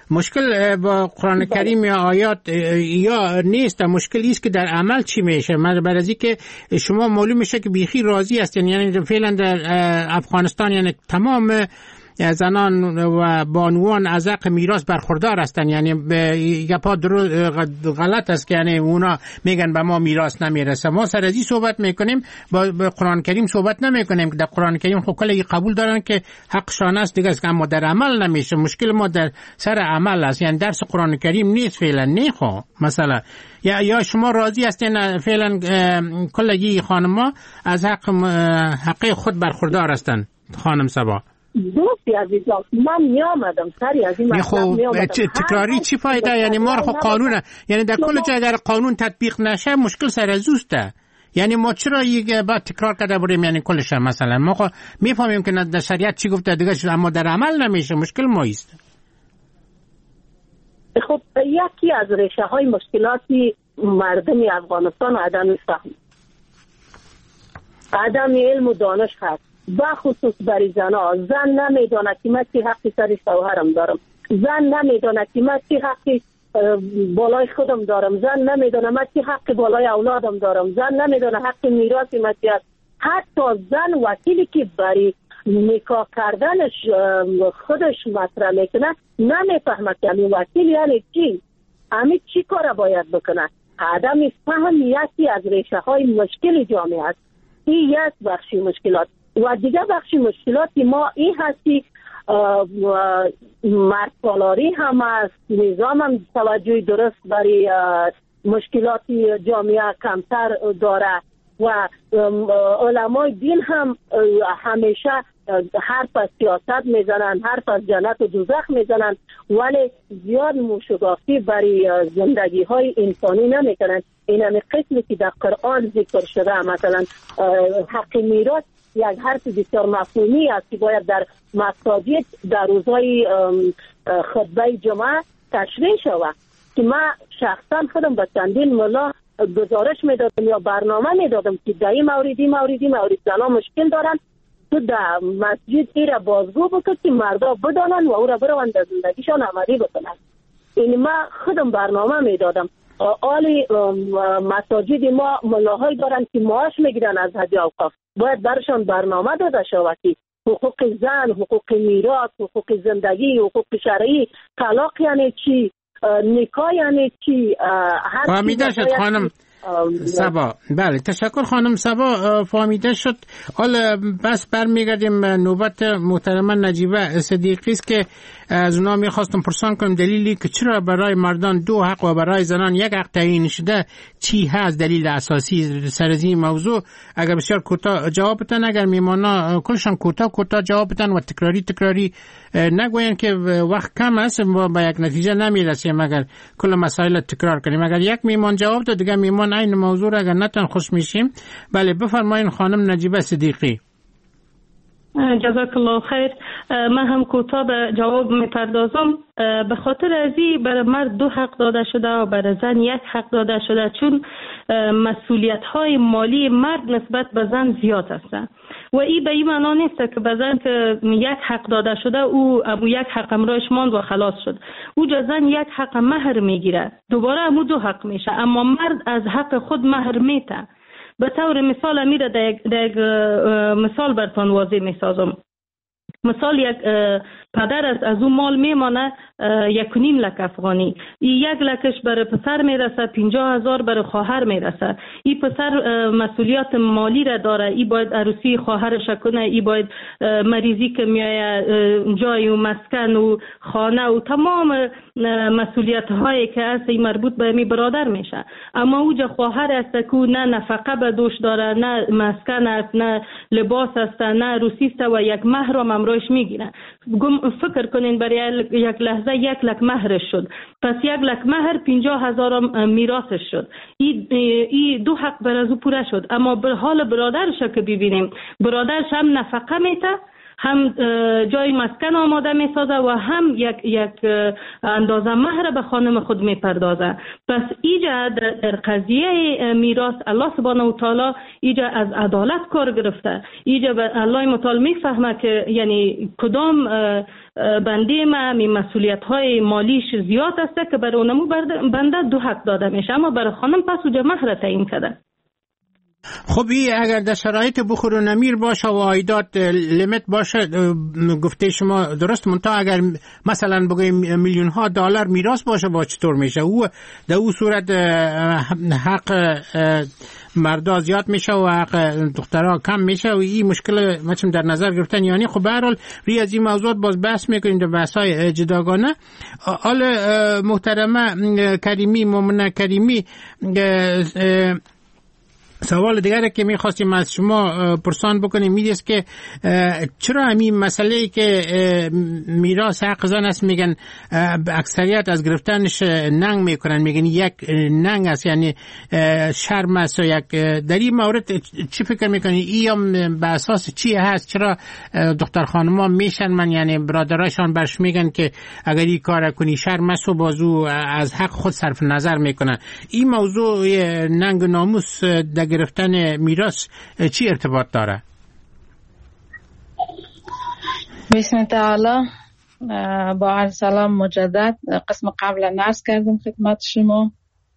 مشکل با قرآن کریم یا آیات یا نیست، مشکل است که در عمل چی میشه. من برای از که شما معلوم میشه که بیخی راضی هستین، یعنی فعلا در افغانستان یعنی تمام زنان و بانوان از حق میراث برخوردار هستن، یعنی یه پا غلط است که یعنی اونا میگن به ما میراث نمیرسه. ما سر ازی صحبت میکنیم، با قرآن کریم صحبت نمیکنیم. در قرآن کریم خب کلی قبول دارن که حقشان است دیگه، اما در عمل نمیشه. مشکل ما در سر عمل است، یعنی درس قرآن کریم نیست فعلا. نه خب مثلا یا یا شما راضی هستین فعلا کلگی خانم‌ها از حق حق خود برخوردار هستن؟ خانم صبا دوستی عزیزم، من میامدم سری از این مطلب میامدم. تکراری چی فایده؟ یعنی ما خب قانونه، یعنی در کل جای در قانون تطبیق نشه مشکل سر ازوسته. یعنی ما چرا یک بعد تکرار کرده بریم یعنی کلش؟ مثلا ما خب میفهمیم که در شریعت چی گفته دیگه، اما در عمل نمیشه. مشکل ما است. خب یکی از ریشه های مشکلاتی مردم افغانستان عدم فهم، عدم علم و دانش هست، بخصوص برای زنها. زن نمیدونه که من چی حقی سر شوهرم دارم، زن نمیدونه که من چی حقی بالای خودم دارم، زن نمیدونه من چی حقی بالای اولادم دارم، زن نمیدونه حق میراث من چی است. حتی زن وکیلی که برای نکاح کردنش خودش مطرح میکنه نمیفهمه که همین وکیل یعنی چی، همین چی کار باید بکنه. عدم فهم یکی از ریشه های مشکل جامعه است. این یک بخشی مشکلات. و دیگه بخشی مشکلاتی ما این هستی مرد سالاری هم است، نظام هم توجه درست برای مشکلاتی جامعه کمتر داره و علمای دین هم همیشه حرف از سیاست میزنن، حرف از جنت و دوزخ میزنن، ولی زیاد موشگافی برای زندگی های انسانی نمیکنن. این همه قسمی که در قرآن ذکر شده، مثلا حق میراث یک حرف بسیار مفهومی است که باید در مساجد در روزهای خطبه جمعه تشریح شود، که من شخصا خودم به چندین ملا گزارش میدادم یا برنامه میدادم که در این موردی موردی مورد زنان مشکل دارن، تو در مسجد ای را بازگو بکن که مردا بدانن و او را بروند در زندگیشان عملی بکنن. این من خودم برنامه میدادم. آلی مساجد ما ملاهای دارن که معاش میگیرن از حج اوقاف، باید برشان برنامه داده شود که حقوق زن، حقوق میراث، حقوق زندگی، حقوق شرعی، طلاق یعنی چی، نکاح یعنی چی. فهمیده شد خانم صبا. بله تشکر خانم صبا، فهمیده شد. حالا بس برمیگردیم نوبت محترمه نجیبه صدیقی است که از اونا میخواستم پرسان کنم دلیلی که چرا برای مردان دو حق و برای زنان یک حق تعیین شده چی هست، دلیل اساسی سر از این موضوع. اگر بسیار کوتاه جواب بدن، اگر میمانا کلشان کوتاه کوتاه جواب بدن و تکراری تکراری نگوین که وقت کم است و به یک نتیجه نمیرسیم اگر کل مسائل تکرار کنیم. اگر یک میمان جواب داد دیگه میمان این موضوع را اگر نتن خوش میشیم. بله بفرمایین خانم نجیبه صدیقی. جزاک الله خیر. من هم کوتاه به جواب میپردازم. به خاطر ازی برای مرد دو حق داده شده و برای زن یک حق داده شده، چون مسئولیت های مالی مرد نسبت به زن زیاد هستند و این به این معنا نیست که به زن که یک حق داده شده او ابو یک حق امرایش ماند و خلاص شد. او جا زن یک حق مهر میگیره، دوباره امو دو حق میشه، اما مرد از حق خود مهر میته. به طور مثال میره در یک مثال براتون واضح میسازم. مثال یک پدر است، از اون مال میمانه یک و نیم لک افغانی. این یک لکش برای پسر میرسه، پنجاه هزار برای خواهر میرسه. این پسر مسئولیت مالی را داره، این باید عروسی خواهرش کنه، این باید مریضی که میایه جای و مسکن و خانه و تمام مسئولیت هایی که هست این مربوط به می برادر میشه. اما اوجا خواهر است که نه نفقه به دوش داره، نه مسکن است، نه لباس است، نه عروسی است و یک مهر هم امرایش میگیره. فکر کنین برای یک لحظه یک لک مهرش شد، پس یک لک مهر پنجاه هزار میراثش شد. این ای دو حق بر از او پوره شد. اما به حال برادرش که ببینیم، برادرش هم نفقه میته هم جای مسکن آماده می سازه و هم یک یک اندازه مهر به خانم خود می پردازه. پس ایجا در قضیه میراث الله سبحانه و تعالی ایجا از عدالت کار گرفته. ایجا الله متعال می فهمه که یعنی کدام بنده ما می مسئولیت های مالیش زیاد است که برای اونمو بنده دو حق داده میشه، اما برای خانم پس اوجا مهر تعیین کرده. خب این اگر در شرایط بخور و نمیر باشه و عایدات لیمیت باشه، گفته شما درست، منتها اگر مثلا بگویم میلیون ها دلار میراث باشه با چطور میشه؟ او در او صورت حق مردا زیاد میشه و حق دخترها کم میشه و این مشکل مثلا در نظر گرفتن. یعنی خب به هر حال روی از این موضوعات باز بحث میکنیم در بحث های جداگانه. حال محترمه کریمی، مومنه کریمی، سوال دیگری که میخواستیم از شما پرسان بکنیم میدیست که چرا همین مسئله که میراث حق زن است میگن اکثریت از گرفتنش ننگ میکنن، میگن یک ننگ است، یعنی شرم است و یک در این مورد چی فکر میکنی؟ این به اساس چی هست؟ چرا دختر خانما میشن من یعنی برادرایشان برش میگن که اگر این کار کنی شرم است و بازو از حق خود صرف نظر میکنن؟ این موضوع ننگ ناموس در گرفتن میراث چی ارتباط داره؟ بسم تعالی. با عرض سلام مجدد. قسم قبل عرض کردم خدمت شما،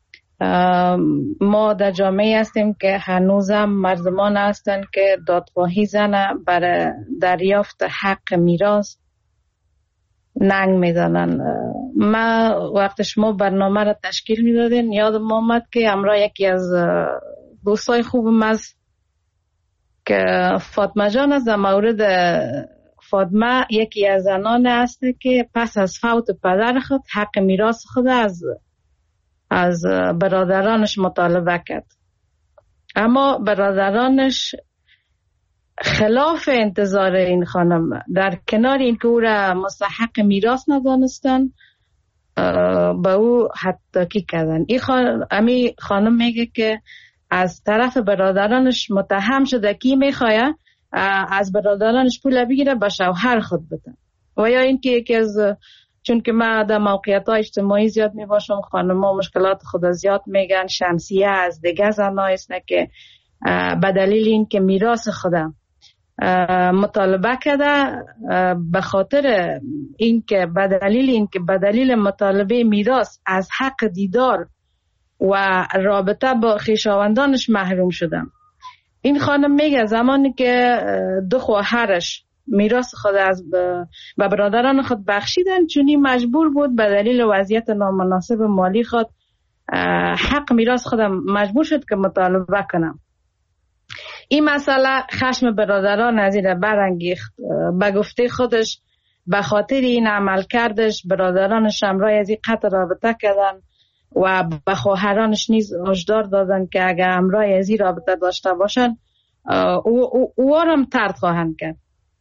ما در جامعه هستیم که هنوزم مردمان هستن که دادخواهی زنه برای دریافت حق میراث ننگ میزنن. ما وقت شما برنامه را تشکیل میدادین یادم آمد که امرا یکی از دوستای خوبم است که فاطمه جان است. در مورد فاطمه یکی از زنان است که پس از فوت پدر خود حق میراث خود از از برادرانش مطالبه کرد، اما برادرانش خلاف انتظار این خانم در کنار این که او را مستحق میراث ندانستن به او حتی کردن. این خانم, امی خانم میگه که از طرف برادرانش متهم شده که میخواه از برادرانش پول بگیره به شوهر خود بده. و یا این که یکی از، چون که من در موقعیت های اجتماعی زیاد می باشم، خانم ها مشکلات خود زیاد میگن، شمسیه از دیگه زنها است که به دلیل این که میراث خودم مطالبه کرده، به خاطر این که به دلیل این که به دلیل مطالبه میراث از حق دیدار و رابطه با خویشاوندانش محروم شدم. این خانم میگه زمانی که دو خواهرش میراث خود از به برادران خود بخشیدن، چونی مجبور بود به دلیل وضعیت نامناسب مالی خود حق میراث خودم مجبور شد که مطالبه کنم. این مسئله خشم برادران از این برانگیخت. به گفته خودش به خاطر این عمل کردش برادرانش همراه از این قطع رابطه کردن و به خواهرانش نیز هشدار دادن که اگر همراه از این رابطه داشته باشن او او هم طرد خواهند کرد.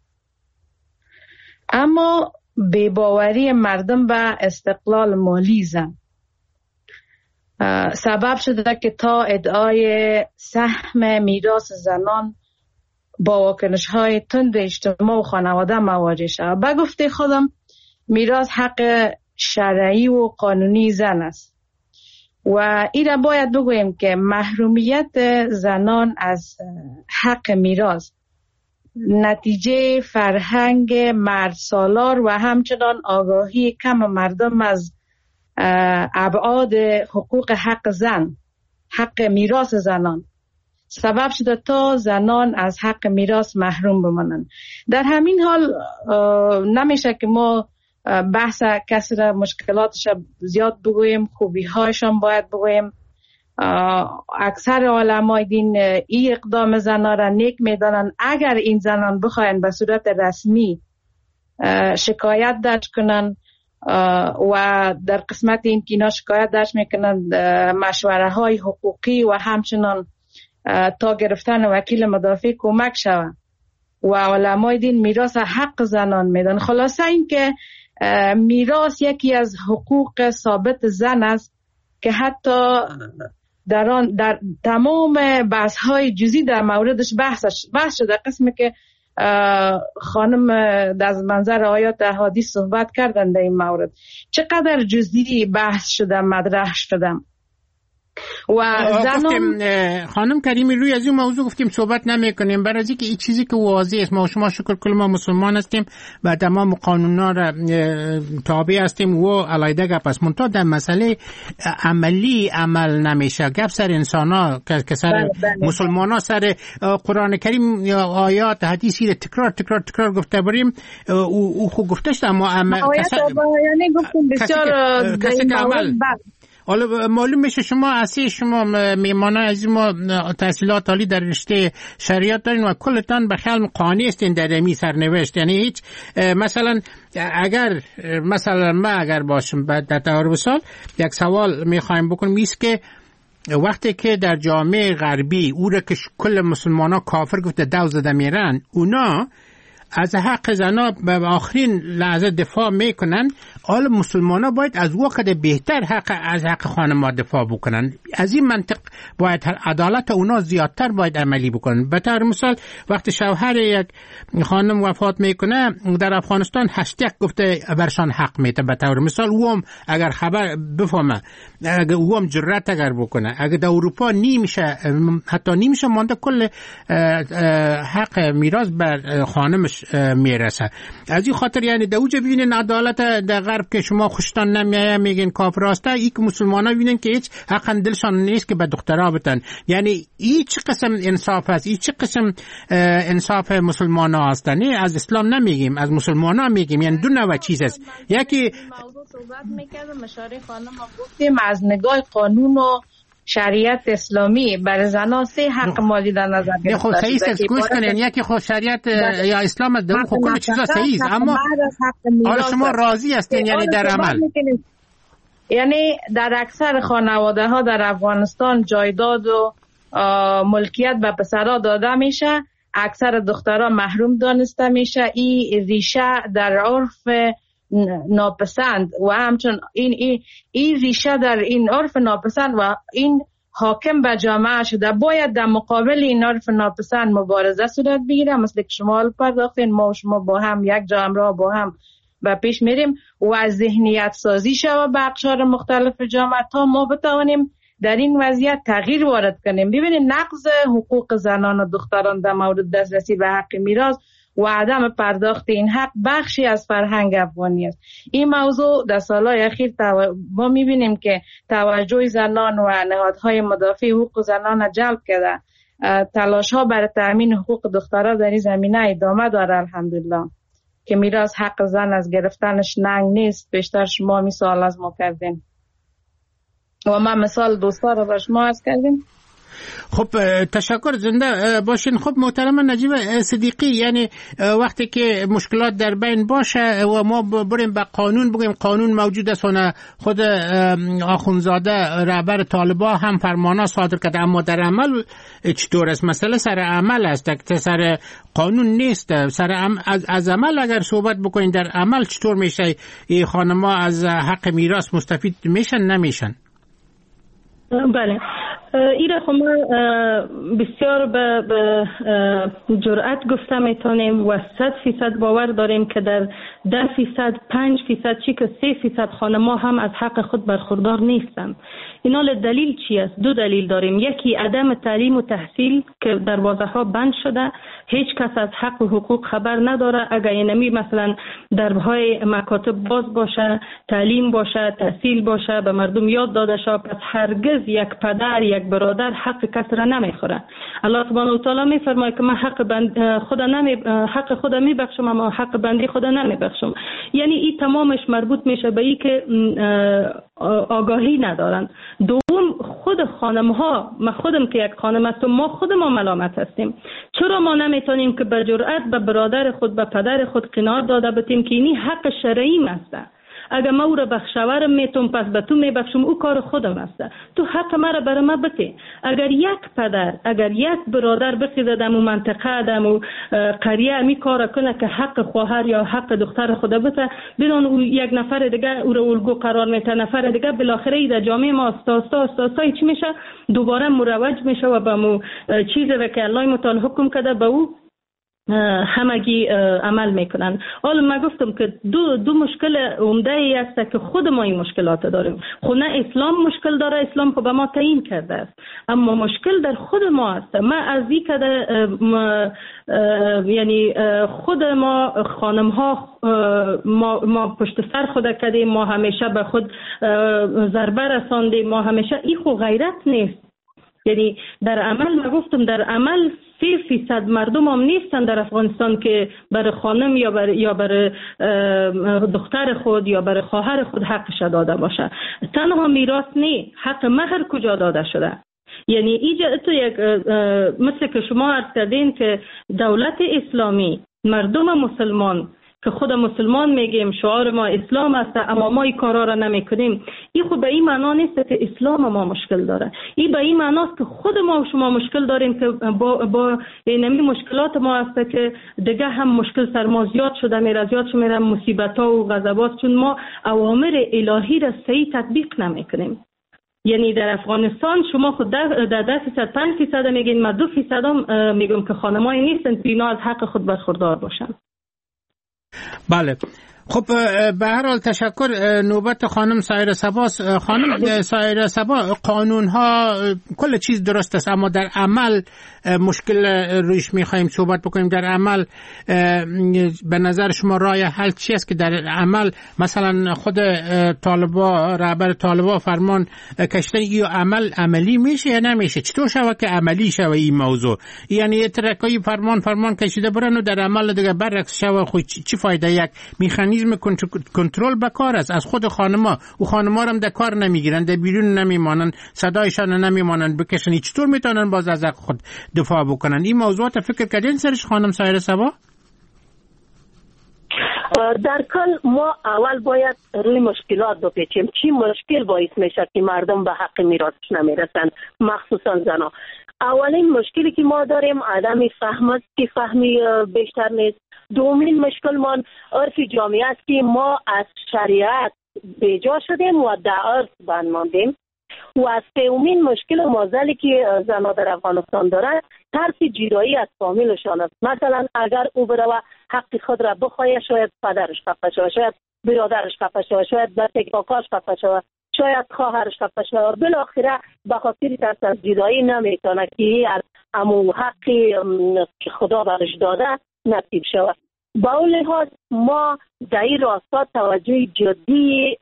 اما بی‌باوری مردم به استقلال مالی زن سبب شده که تا ادعای سهم میراث زنان با واکنش های تند اجتماع و خانواده مواجه شود. به گفته خودم میراث حق شرعی و قانونی زن است و این را باید بگویم که محرومیت زنان از حق میراث نتیجه فرهنگ مرد سالار و همچنان آگاهی کم مردم از ابعاد حقوق حق زن، حق میراث زنان سبب شده تا زنان از حق میراث محروم بمانند. در همین حال نمیشه که ما بحث کسر مشکلاتش زیاد بگویم، خوبی هایشان باید بگویم. اکثر علمای دین این اقدام زنان را نیک میدانند. اگر این زنان بخواین به صورت رسمی شکایت درج کنن و در قسمت این که اینا شکایت درج میکنن مشوره های حقوقی و همچنان تا گرفتن وکیل مدافع کمک شود و علمای دین میراث حق زنان میدن. خلاصه این که میراث یکی از حقوق ثابت زن است که حتی در آن در تمام بحث های جزئی در موردش بحثش بحث شده، قسمی که خانم از منظر آیات احادیث صحبت کردن در این مورد. چقدر جزئی بحث شده، مطرح شده. و زنان خانم کریمی روی از این موضوع گفتیم صحبت نمی کنیم، برای اینکه این چیزی که واضح است، ما شما شکر کل ما مسلمان هستیم و تمام قانونا را تابع هستیم و علیده گپ است، منتها در مسئله عملی عمل نمیشه. گپ سر انسان ها که سر مسلمان ها سر قرآن کریم یا آیات حدیثی را تکرار تکرار تکرار گفته بریم، او خود گفتش اما آیات یعنی گفتیم بسیار کسی که عمل حالا معلوم میشه شما اصلی شما میمانای از ما تحصیلات عالی در رشته شریعت دارین و کلتان به خیال قانع هستین در این سرنوشت. یعنی هیچ مثلا اگر مثلا ما اگر باشم بعد در تعارف سال یک سوال میخوایم بکنیم ایست که وقتی که در جامعه غربی او را که کل مسلمان ها کافر گفته دو زده میرن، اونا از حق زنا به آخرین لحظه دفاع میکنن، حال مسلمان ها باید از وقت بهتر حق از حق خانم دفاع بکنن. از این منطق باید عدالت اونا زیادتر باید عملی بکنن. به طور مثال وقتی شوهر یک خانم وفات میکنه در افغانستان هشتگ گفته برشان حق میده. به طور مثال اوم اگر خبر بفهمه، اگر اوم جرأت اگر بکنه، اگر در اروپا نیمیشه حتی نیمیشه مانده کل حق میراث بر خانمش میرسه. از این خاطر یعنی در اوجه ببینین عدالت در غرب که شما خوشتان نمیایه میگین کافر هسته، ای که مسلمان ها ببینین که هیچ حق دلشان نیست که به دخترها بتن. یعنی ای چه قسم انصاف هست، ای چه قسم انصاف مسلمان ها هستن. از اسلام نمیگیم، از مسلمان ها میگیم. یعنی دو نوع چیز هست. یکی موضوع صحبت میکردم مشاره خانم گفتیم از نگاه قانون و شریعت اسلامی برای زنان سه حق مالی در نظر گرفته خب صحیح است. گوش کنین، یکی خود شریعت یا اسلام در خود کل چیزا صحیح است، اما حالا شما راضی هستین یعنی در عمل؟ یعنی در اکثر خانواده ها در افغانستان جایداد و ملکیت به پسرها داده میشه، اکثر دخترها محروم دانسته میشه. این ریشه در عرف ناپسند و همچون این این این ریشه در این عرف ناپسند و این حاکم به جامعه شده. باید در مقابل این عرف ناپسند مبارزه صورت بگیره. مثل که شما پرداختین، ما و شما با هم یک جا همراه با هم به پیش میریم و از ذهنیت سازی شوه به اقشار مختلف جامعه تا ما بتوانیم در این وضعیت تغییر وارد کنیم. ببینید نقض حقوق زنان و دختران در مورد دسترسی به حق میراث و عدم پرداخت این حق بخشی از فرهنگ افغانی است. این موضوع در سالهای اخیر تو... ما میبینیم که توجه زنان و نهادهای مدافع حقوق زنان را جلب کرده. تلاش ها برای تأمین حقوق دخترها در این زمینه ادامه داره الحمدلله، که میراث حق زن از گرفتنش ننگ نیست. بیشتر شما مثال از ما کردین و ما مثال دوستا رو بر شما از کردیم. خب تشکر، زنده باشین. خب محترم نجیب صدیقی، یعنی وقتی که مشکلات در بین باشه و ما بریم به قانون بگیم قانون موجود است و خود آخونزاده رهبر طالبان هم فرمانا صادر کرده، اما در عمل چطور است؟ مسئله سر عمل است، سر قانون نیست. سر عم... از... از عمل اگر صحبت بکنین در عمل چطور میشه این خانم‌ها از حق میراث مستفید میشن نمیشن؟ بله، ایره خب ما بسیار به, به جرأت گفته میتونیم و صد فیصد باور داریم که در ده فیصد پنج فیصد چی که سه فیصد خانم‌ها هم از حق خود برخوردار نیستند. اینا دلیل چی است؟ دو دلیل داریم. یکی عدم تعلیم و تحصیل که دروازه ها بند شده، هیچ کس از حق و حقوق خبر نداره. اگر اینمی مثلا درهای مکاتب باز باشه، تعلیم باشه، تحصیل باشه، به مردم یاد داده شه، پس هرگز یک پدر یک برادر حق کس را نمیخوره. الله سبحانه و تعالی میفرماید که من حق بند خدا نمی حق خدا میبخشم اما حق بندی خدا نمیبخشم. یعنی این تمامش مربوط میشه به این که آگاهی ندارن. دوم، خود خانم ها، ما خودم که یک خانم هستم، ما خود ما ملامت هستیم. چرا ما نمیتونیم که به جرأت به برادر خود به پدر خود قناعت داده بتیم که اینی حق شرعی است؟ اگر ما او را بخشورم میتونم پس به تو میبخشم، او کار خودم است. تو حق مرا برای ما بده. اگر یک پدر اگر یک برادر بخیزه در اون منطقه در اون قریه می کار کنه که حق خواهر یا حق دختر خود بده، بدون او یک نفر دیگه او را الگو قرار میده، نفر دیگه بالاخره در جامعه ما استاستا استاستا چی میشه؟ دوباره مروج میشه و به مو چیزی که الله متعال حکم کرده به او همگی عمل میکنن. حالا من گفتم که دو دو مشکل عمده ای است که خود ما این مشکلات داریم. خود نه اسلام مشکل داره، اسلام خب به ما تعیین کرده است، اما مشکل در خود ما است. ما از این که یعنی خود ما خانم ها ما, ما پشت سر خود کردیم، ما همیشه به خود ضربه رساندیم، ما همیشه این خو غیرت نیست. یعنی در عمل من گفتم در عمل سه فیصد مردم هم نیستن در افغانستان که برای خانم یا برای یا برای دختر خود یا برای خواهر خود حقش داده باشه. تنها میراث نه، حق مهر کجا داده شده؟ یعنی اینجا تو یک مثل که شما عرض کردین که دولت اسلامی مردم مسلمان که خود مسلمان میگیم شعار ما اسلام است، اما ما این کارا را نمیکنیم. این خود به این معنا نیست که اسلام ما مشکل داره، این به این معناست که خود ما و شما مشکل داریم که با با اینمی مشکلات ما است که دیگه هم مشکل سر ما زیاد شده میره، زیاد شده میره مصیبت ها و غضبات، چون ما اوامر الهی را صحیح تطبیق نمیکنیم. یعنی در افغانستان شما خود در ده فیصد پنج فیصد میگین، ما دو فیصد هم میگم که خانمایی نیستن که اینا از حق خود برخوردار باشن. بله، خب به هر حال تشکر. نوبت خانم سایره صباست. خانم سایره صبا، قانون ها کل چیز درست است، اما در عمل مشکل رویش میخوایم صحبت بکنیم. در عمل به نظر شما راه حل چی است که در عمل مثلا خود طالبا، رهبر طالبا فرمان کشتن این عمل عملی میشه یا نمیشه؟ چطور شود که عملی شود این موضوع؟ یعنی ترکایی فرمان فرمان کشیده برن و در عمل دیگه برعکس شود، خود چی فایده؟ یک میخانیزم کنترل بکار است از خود خانما، و خانما هم در کار نمیگیرن، در بیرون نمیمانن، صدایشان نمیمانن بکشن. چطور میتونن باز از خود دفاع بکنن؟ این موضوعات فکر کردین سرش خانم سایره صبا؟ در کل ما اول باید روی مشکلات بپیچیم. چی مشکل باعث میشه که مردم به حق میراثش نمیرسن، مخصوصا زنا؟ اولین مشکلی که ما داریم عدم فهم است که فهمی بیشتر نیست. دومین مشکل ما عرف جامعه است که ما از شریعت بیجا شدیم و در عرف بند ماندیم. و از سومین مشکل مازلی که زنها در افغانستان دارند ترس جدایی از فامیلشان است. مثلا اگر او بروه حق خود را بخواهد، شاید پدرش خفه شود، شاید برادرش خفه شود، شاید بچه کاکاش خفه شود، شاید خواهرش خفه شود. بالاخره به خاطر ترس از جدایی نمیتونه که از امو حقی که خدا برش داده نصیب شود. با اون لحاظ ما در این راستا توجه جدی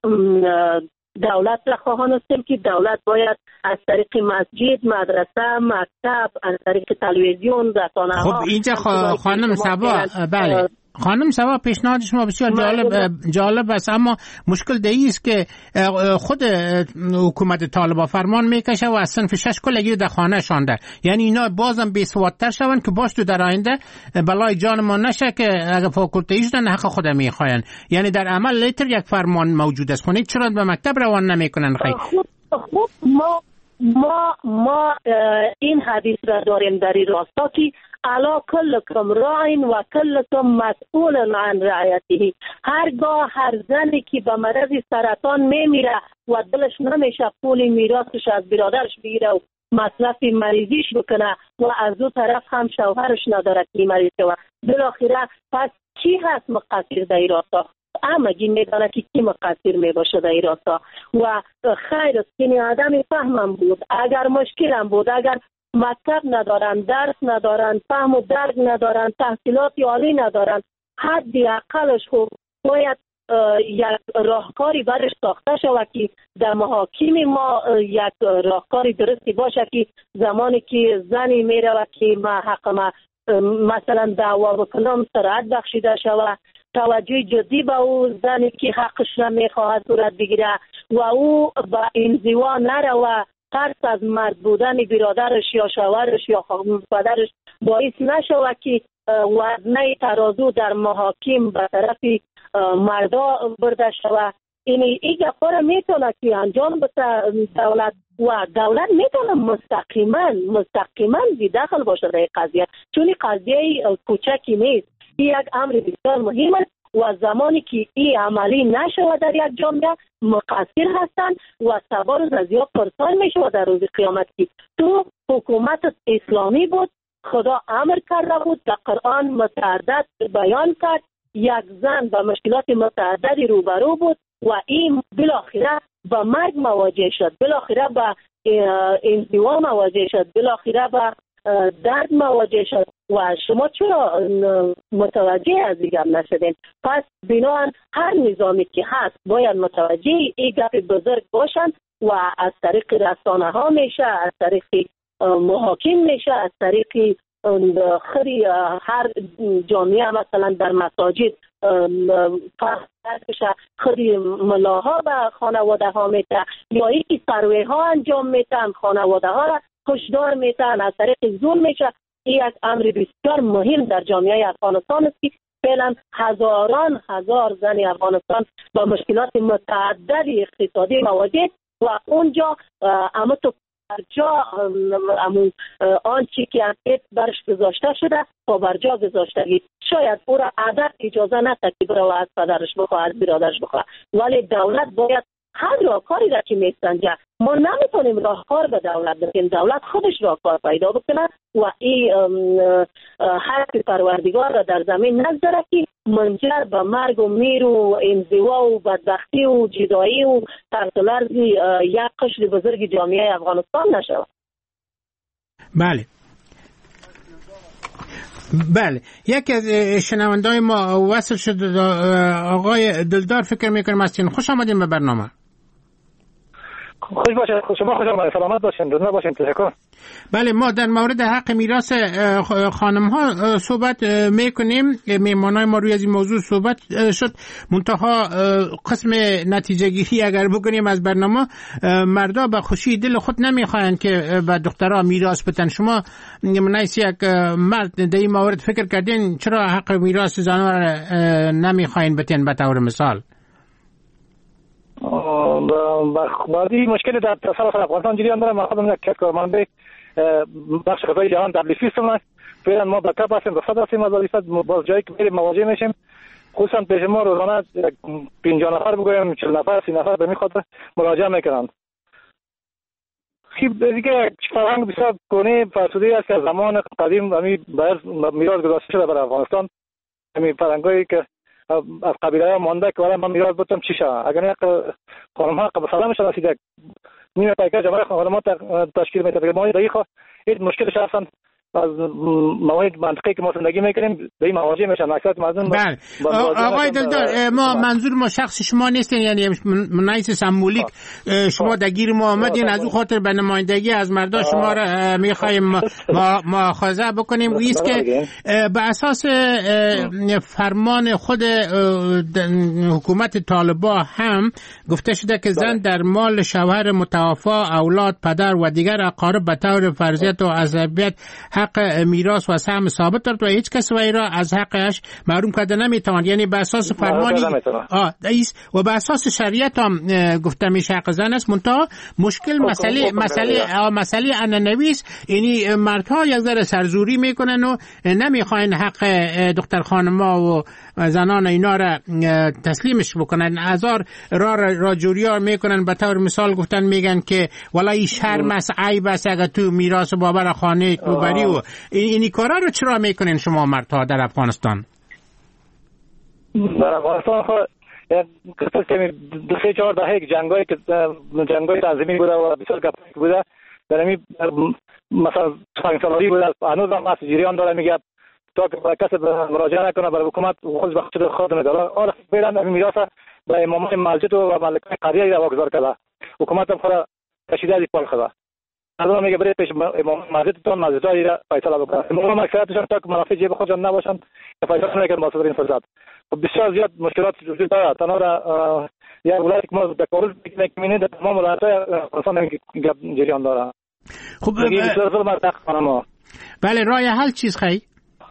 دولت را خواهان هستیم که دولت باید از طریق مسجد، مدرسه، مکتب، از طریق تلویزیون، رسانه‌ها. خب اینجا خانم صبا، بله خانم صبا، پیشنهاد شما بسیار جالب جالب است، اما مشکل دیگه است که خود حکومت طالبان فرمان میکشه و از صنف شش کلگی در خانه شانده. یعنی اینا بازم بی‌سوادتر شون که باش تو در آینده بلای جان ما نشه که اگه فاکولته شدن حق خود میخواین. یعنی در عمل لیتر یک فرمان موجود است، خونه چرا به مکتب روان نمیکنن؟ خیلی خوب خوب ما ما ما این حدیث را داریم در این راستا که الا کلکم راعین و کلکم مسئول عن رعیته. هرگاه هر زنی که به مرض سرطان میمیره و دلش نمیشه پول میراثش از برادرش بگیره و مصرف مریضیش بکنه و از دو طرف هم شوهرش نداره که مریض شوه، بالاخره پس کی هست مقصر در این راستا؟ همگی میدانه که کی مقصر میباشه در این راستا. و خیر است که آدم فهمم بود، اگر مشکلم بود، اگر مکتب ندارن، درس ندارن، فهم و درک ندارن، تحصیلات عالی ندارن، حدی اقلش خوب باید یک راهکاری برش ساخته شود که در محاکم ما یک راهکاری درستی باشه که زمانی که زنی میره و که ما حق ما مثلا دعوا بکنم سرعت بخشیده شود، توجه جدی به او زنی که حقش را میخواهد صورت بگیره و او با انزوا نره و ترس از مرد بودن برادرش یا شوهرش یا پدرش باعث نشود که وزنه ترازو در محاکم به طرف مردا برده شود. این این گپا میتونه که انجام بده دولت و دولت میتونه مستقیما مستقیما دخل باشه در قضیه، چون قضیه کوچکی نیست، این یک امر بسیار مهم است و زمانی که این عملی نشود در یک جامعه مقصر هستند و سوار از یا پرسان میشود در روز قیامت که تو حکومت اسلامی بود، خدا امر کرده بود که قرآن متعدد بیان کرد. یک زن با مشکلات متعددی روبرو بود و این بالاخره به مرگ مواجه شد، بالاخره به انزوا مواجه شد، بالاخره به درد مواجه شد و شما چرا متوجه از دیگر نشدین؟ پس بنابراین هر نظامی که هست باید متوجه این گپ بزرگ باشند و از طریق رسانه ها میشه، از طریق محاکم میشه، از طریق خری هر جامعه مثلا در مساجد بشه، خری ملاها به خانواده ها میته یا ای که سروه ها انجام میتن، خانواده ها را کشدار میتن، از طریق زور میشه. این یک امر بسیار مهم در جامعه افغانستان است که فعلا هزاران هزار زن افغانستان با مشکلات متعدد اقتصادی مواجه و اونجا اما تو برجا آنچه که از برش گذاشته شده تا برجا گذاشته، شاید او را عادت اجازه نده که برای از پدرش بخواه، از برادرش بخواه، ولی دولت باید هر راهکاری را که میسنجه، ما نمیتونیم راهکار به دولت بدیم، دولت خودش راهکار پیدا بکنه و این حق پروردگار را در زمین نگذاره که منجر به مرگ و میر و انزوا و بدبختی و جدایی و طرز یک قشر بزرگ جامعه افغانستان نشود. بله بله، یکی از شنوندای ما وصل شد، آقای دلدار فکر میکنم هستین. خوش آمدین به برنامه. خوش باشید، شما خوش آمدید، سلامت باشین، دنیا باشین. تشکر. بله، ما در مورد حق میراث خانم ها صحبت میکنیم. میمانای ما روی از این موضوع صحبت شد، منتها قسم نتیجه گیری اگر بکنیم از برنامه، مردا به خوشی دل خود نمیخواین که به دخترها میراث بدن. شما منایس یک مرد در این مورد فکر کردین چرا حق میراث زنان را نمیخواین بدین؟ به طور مثال بعضی مشکل در تصرف افغانستان جریان داره. ما خودم یک کارمنده بخش غذای جهان دبلیو اف هستم. فعلا ما به کپ هستیم، رخصت هستیم از وظیفه. باز جایی که میریم مواجه میشیم، خصوصا پیش ما روزانه پنجاه نفر بگویم چهل نفر سی نفر به می خاطر مراجعه میکنند. خیلی دیگه فرهنگ بسیار کهنه فرسوده است که از زمان قدیم همین باید میراث گذاشته شده برای افغانستان. همین فرهنگایی که از قبیله ها مانده که برای من میراث بدم چی شد؟ اگر نه خانم ها قبل سلام شده رسیده نیمه پیکر جمعه خانم ها تشکیل میده. ما در این خواه هیچ مشکلش هستن از موارد منطقی که ما زندگی میکنیم به این مواجه میشن اکثر مردم. بله آقای دلدار، ما منظور ما شخص شما نیستین، یعنی منایس سمبولیک شما درگیر ما آمدین، از اون خاطر به نمایندگی از مردا شما را میخوایم مؤاخذه بکنیم. ایست که به اساس فرمان خود حکومت طالبان هم گفته شده که زن در مال شوهر متوفا، اولاد، پدر و دیگر اقارب به طور فرضیت و عصبیت حق میراث و سهم ثابت دارد و هیچ کس وی را از حقش محروم کرده نمیتواند. یعنی به اساس فرمانی آه و به اساس شریعت هم گفته میشه حق زن است. منتها مشکل مسئله مسئله مسئله انانوی است. یعنی مردها یک ذره سرزوری میکنن و نمیخواین حق دختر خانم‌ها و زنان اینا را تسلیمش بکنن، هزار را راجوریا میکنن. به طور مثال گفتن میگن که والله شرم است، عیب است اگر تو میراث بابا خانه تو بری. و اینی کارا رو چرا میکنین شما مردها در افغانستان؟ در افغانستان خود قصه که دو سه چهار دهه جنگایی که جنگای تنظیمی بوده و بسیار گپایی بوده در همین مثلا پنج سالی بوده، هنوز هم از جریان داره. میگه تا که کسی مراجعه نکنه برای حکومت خودش بخش خود میداره. آره فعلا همین میراث به امامان مسجد و ملکای قریه را واگذار کرده. حکومت هم خود کشیده از پال خدا. از میگه برای پیش امام مسجدتون مسجدای را فیصله بکنه. امام اکثرتشون تا که منافع جیب خودشون نباشن فیصله نکنن با این فرصت. بسیار زیاد مشکلات وجود داره. تنها را یا ولایت که ما در کابل می‌بینید در تمام ولایت‌های افغانستان جریان داره. خب بله، راه حل چیز خیلی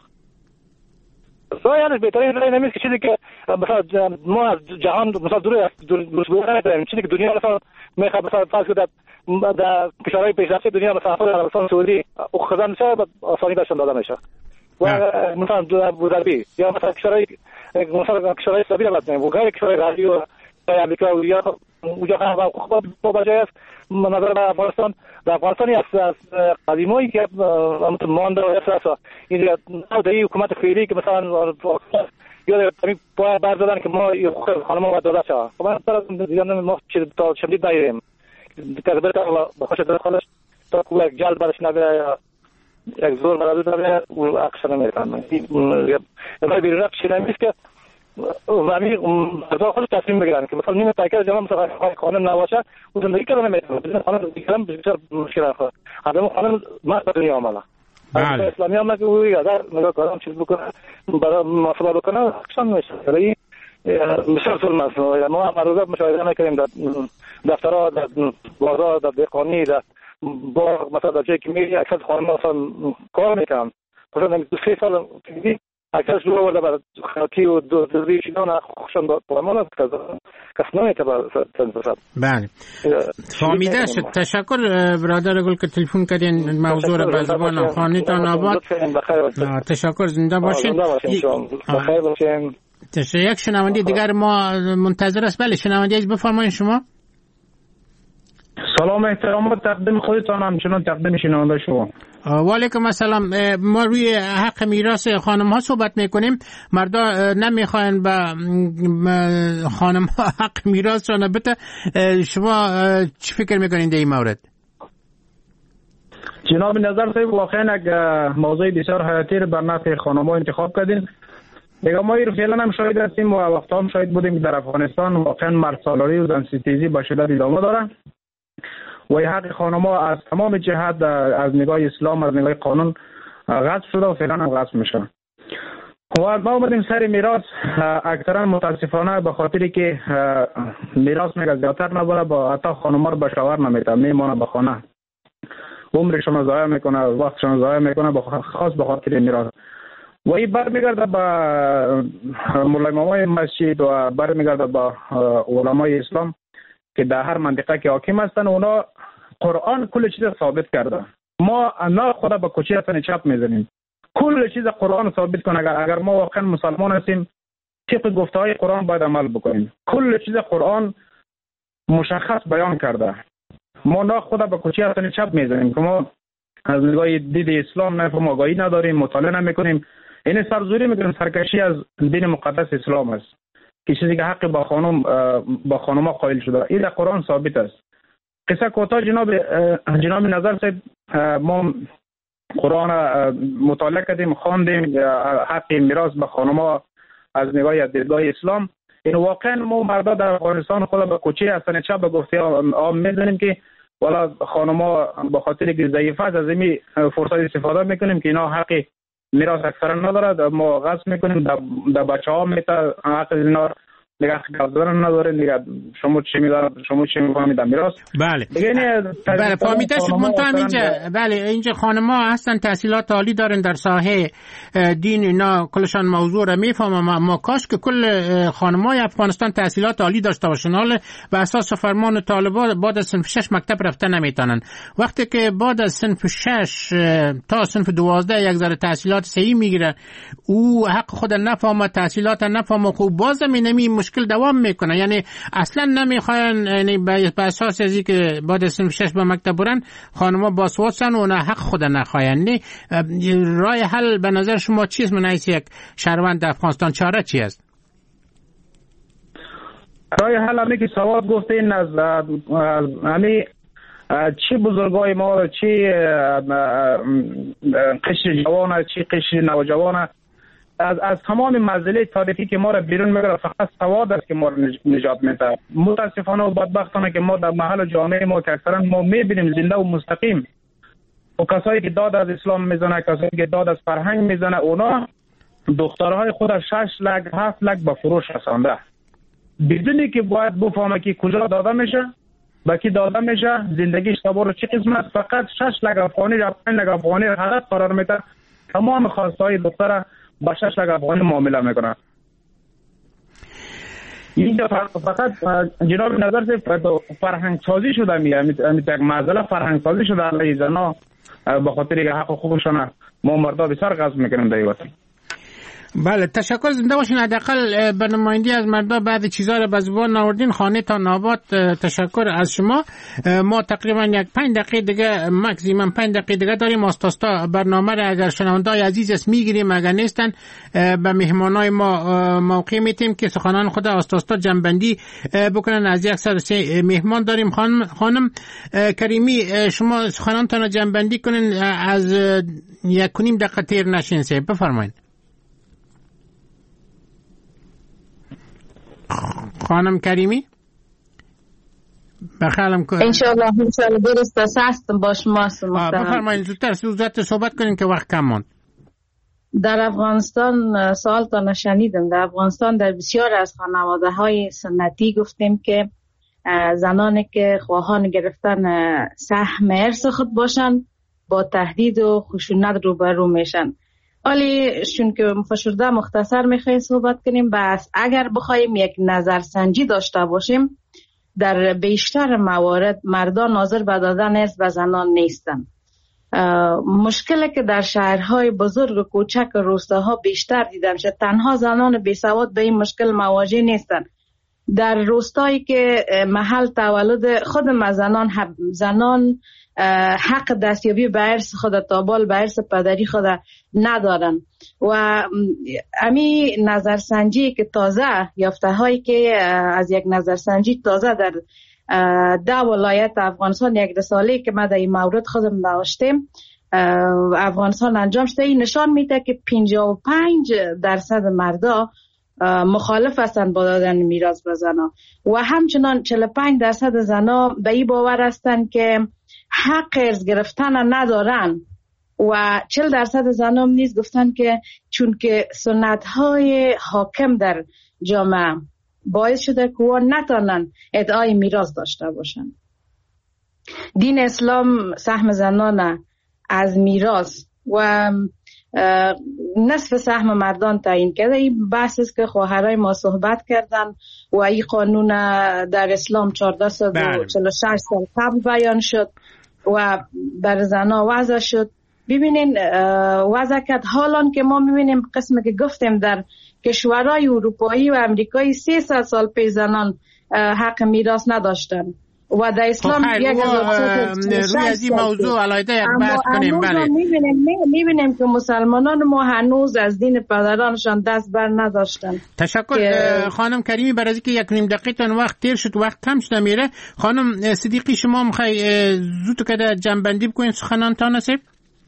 راه حلش بهترین راه نمیست که چیزی که مثلا ما از جهان مثلا دور دور نمی‌تونیم. چیزی که دنیا مثلا میخواد مثلا فرض کنید در کشورهای پیشرفته دنیا مثلا عربستان سعودی او خزانه میشه آسانی برشون داده میشه و مثلا ابوظبی یا مثلا کشورهای مثلا کشورهای اسلامی را بزنیم و غیر کشورهای غربی و امریکا و یا اونجا هم خوب با بجای است نظر به افغانستان در افغانستان است از قدیمایی که مانده و اساسا این در حکومت فعلی که مثلا یا همین پای بردادن که ما خانم ما داده شد خب من دیدن ما تا شدید دایریم تقدیر تا بخش در خالش تا کو یک جال برش نبره یک زور برادر نبره و اکشن میکنن یا بیرون رفت چیزی نیست که همین مردا خودش تصمیم بگیرن که مثلا نیمه تاکید جمع مثلا قانون نباشه و زندگی کردن نمیتونه قانون زندگی کردن بسیار مشکل خواهد آدم قانون ما به دنیا آمده بله اسلامی هم که او یادر نگاه کردم چیز بکنه برای مسئله بکنه اکشن میشه ولی بسیار ظلم است ما هم روزا مشاهده میکنیم در دفترها در بازار در دهقانی در باغ مثلا در جایی که میری اکثر خانم مثلا کار میکنن مثلا دو سه سال دیگه اکثر شروع ورده برای خاکی و دوزدی شدن خوشان با پرمان است کس نمیتونه تنظیف. بله فهمیده شد. تشکر برادر گل که تلفن کردین موضوع را به زبان خانیتان آباد. تشکر زنده باشین. بخیر باشین. تشکر. یک شنونده دیگر ما منتظر است. بله شنونده بفرمایید شما. سلام احترامات تقدیم خودتان همچنان تقدیم شنونده شما. و علیکم السلام. ما روی حق میراث خانم ها صحبت میکنیم. مردا نمیخواین به خانم ها حق میراث را نبته. شما چی فکر میکنین در این مورد؟ جناب نظر صاحب واقعا یک موضوع بسیار حیاتی بر نفع خانم ها انتخاب کردین. دیگه ما رو فعلا هم شاهد هستیم و وقتا هم شاهد بودیم که در افغانستان واقعا مرد سالاری و زنستیزی به شدت ادامه داره و حق خانم‌ها از تمام جهت از نگاه اسلام از نگاه قانون غصب شده و فعلا هم غصب میشه. و ما اومدیم سر میراث اکثرا متاسفانه به خاطری که میراث میگه زیادتر نبره با حتی خانم‌ها رو به شوهر نمیده میمونه به خانه عمرشون رو ضایع میکنه وقتشون رو ضایع میکنه خاص به خاطر میراث و این برمیگرده به مولای مسجد و برمیگرده به علمای اسلام که در هر منطقه که حاکم هستن اونا قرآن کل چیز ثابت کرده. ما نه خدا به کوچه اصلا چپ میزنیم. کل چیز قرآن ثابت کنه. اگر, اگر ما واقعا مسلمان هستیم طبق گفته های قرآن باید عمل بکنیم. کل چیز قرآن مشخص بیان کرده. ما نه خدا به کوچه اصلا چپ میزنیم که ما از نگاه دید اسلام نه آگاهی نداریم مطالعه نمیکنیم. این سرزوری میکنیم سرکشی از دین مقدس اسلام است. که چیزی که حق با خانم با خانم‌ها قائل شده این در قرآن ثابت است. قصه کوتاه جناب جناب نظر صاحب ما قرآن مطالعه کردیم خواندیم حق میراث به خانم‌ها از نگاه دیدگاه اسلام این واقعا ما مردا در افغانستان خود به کوچه هستن چه به گفته عام میزنیم که والا خانم‌ها به خاطر که ضعیف است از این فرصت استفاده میکنیم که اینا حق میراث اکثرا نداره ما غصب میکنیم در بچه‌ها میتا حق اینا نگاه کردن نداره نگاه شما چی میدارد شما چی میفهمید میراث بله بله فهمیده شد منتها اینجا بله اینجا خانم‌ها هستن تحصیلات عالی دارن در ساحه دین اینا کلشان موضوع را میفهمم اما کاش که کل خانم‌های افغانستان تحصیلات عالی داشته باشن حالا به اساس فرمان طالبان بعد از صنف شش مکتب رفته نمیتونن وقتی که بعد از صنف شش تا صنف دوازده یک ذره تحصیلات صحیح میگیره او حق خود نفهمه تحصیلات نفهمه خوب باز نمی مشکل دوام میکنه یعنی اصلا نمیخواین یعنی به اساس ازی که بعد از صنف شش به مکتب برن خانم‌ها باسوادن و نه حق خود نخواین نه راه حل به نظر شما چیست من حیث یک شهروند افغانستان چاره چی است؟ راه حل همه که سواد گفته این از همه چی بزرگای ما چی قشر جوان چی قشر نوجوان از از تمام منزله تاریخی که ما را بیرون میگیره فقط سواد است که ما را نجات میده متاسفانه و بدبختانه که ما در محل جامعه ما که اکثرا ما میبینیم زنده و مستقیم و کسایی که داد از اسلام میزنه کسایی که داد از فرهنگ میزنه اونا دخترهای خود شش لک هفت لک به فروش رسانده بدونی که باید بفهمه که کجا داده میشه با کی داده میشه زندگیش تبار چه قسمت فقط شش لک افغانی یا پنج لک افغانی حالت قرار میده تمام خواستهای دختر با شش لک افغانی معامله میکنه اینجا فقط جناب نظر سے فرهنگ سازی شده میگه امیت یک معضله فرهنگ سازی شده علیه زنا به خاطر که حق خوبشونه ما مردا بسیار غصب میکنیم در وقت بله تشکر، زنده باشین. حداقل به نمایندگی از مردم بعض چیزا رو به زبان آوردین. خانه تا نابات تشکر از شما. ما تقریبا یک پنج دقیقه دیگه ماکسیمم پنج دقیقه دیگه داریم. استاستا برنامه را اگر شنوندای عزیز است میگیریم، اگر نیستن به مهمانای ما موقع میتیم که سخنان خود استاستا جنبندی بکنن. از یک سر سه مهمان داریم. خانم خانم کریمی شما سخنانتان جنبندی کنین، از یک و نیم دقیقه تیر نشین. سه بفرمایید خانم کریمی. بخیرم که انشاءالله انشاءالله درست هستم با شما. بفرمایید زودتر زودتر صحبت کنین که وقت کم ماند. در افغانستان سوالتان شنیدم. در افغانستان در بسیار از خانواده های سنتی گفتیم که زنانی که خواهان گرفتن سهم ارث خود باشن با تهدید و خشونت روبرو میشن. ولی چون که مفشرده مختصر میخوایم صحبت کنیم، بس اگر بخوایم یک نظرسنجی داشته باشیم، در بیشتر موارد مردان حاضر به دادن ارث به زنان نیستن. مشکلی که در شهرهای بزرگ و کوچک و روستاها بیشتر دیدم شد، تنها زنان بیسواد به این مشکل مواجه نیستن. در روستایی که محل تولد خود زنان زنان حق دستیابی به ارث خود تابال به ارث پدری خود ندارن و امی نظرسنجی که تازه یافته هایی که از یک نظرسنجی تازه در ده ولایت افغانستان یک رساله که ما در این مورد خودم نوشتیم افغانستان انجام شده، این نشان میده که پنجاه و پنج درصد مردا مخالف هستند با دادن میراث به زنا و همچنان چهل و پنج درصد زنا به این باور هستند که حق ارث گرفتن ندارن و چهل درصد زنا نیز گفتن که چون که سنت های حاکم در جامعه باعث شده که او نتانن ادعای میراث داشته باشن. دین اسلام سهم زنان از میراث و نصف سهم مردان تعیین کرده. این بحث است که خواهرای ما صحبت کردن و این قانون در اسلام چهارصد و چهل و شش سال قبل بیان شد و بر زنا وضع شد. ببینین وضع کرد. حالان که ما میبینیم قسمی که گفتیم در کشورهای اروپایی و امریکایی سیصد سال پیش زنان حق میراث نداشتن و در اسلام یک روی از این موضوع علایده یک بحث کنیم. بله میبینیم میبینیم که مسلمانان ما هنوز از دین پدرانشان دست بر نداشتن. تشکر که... خانم کریمی، برای اینکه یک نیم دقیقه تان وقت تیر شد، وقت کم شده میره. خانم صدیقی شما میخوای زود که جنبندی بکنید سخنان تا نصیب؟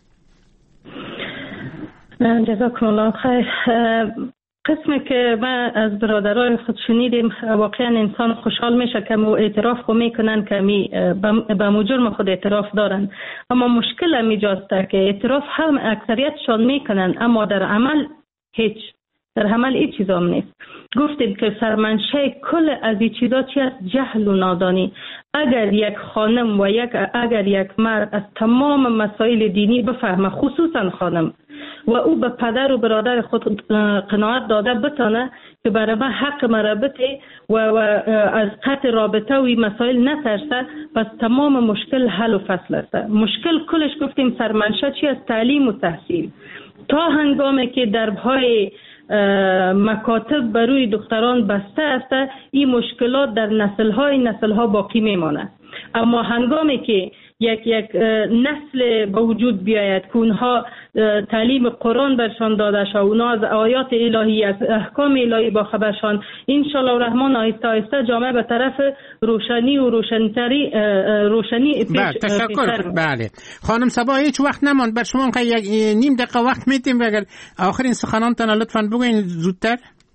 جزاکم الله خیر. قسمی که ما از برادرای خود شنیدیم واقعا انسان خوشحال میشه که مو اعتراف خو میکنن که می به مجرم خود اعتراف دارن، اما مشکل هم اینجاست که اعتراف هم اکثریتشان میکنن اما در عمل هیچ در عمل هیچ چیز هم نیست. گفتیم که سرمنشه کل از این چیزا چی است؟ جهل و نادانی. اگر یک خانم و یک اگر یک مرد از تمام مسائل دینی بفهمه، خصوصا خانم، و او به پدر و برادر خود قناعت داده بتانه که برای من حق مربطه و, و از قطع رابطه و این مسائل نترسه، پس تمام مشکل حل و فصل است. مشکل کلش گفتیم سرمنشه چی از تعلیم و تحصیل. تا هنگامی که دربهای مکاتب بروی دختران بسته است، این مشکلات در نسل‌های نسل‌ها باقی میماند. اما هنگامی که یک یک نسل به وجود بیاید که اونها تعلیم قرآن برشان داده شد، اونها از آیات الهی از احکام الهی با خبرشان، انشالله الرحمن آهسته آهسته جامعه به طرف روشنی و روشنتری روشنی پیش. بله تشکر. بله خانم صبا هیچ وقت نماند، بر شما که یک نیم دقیقه وقت میتیم، اگر آخرین سخنانتان لطفاً بگوین زودتر.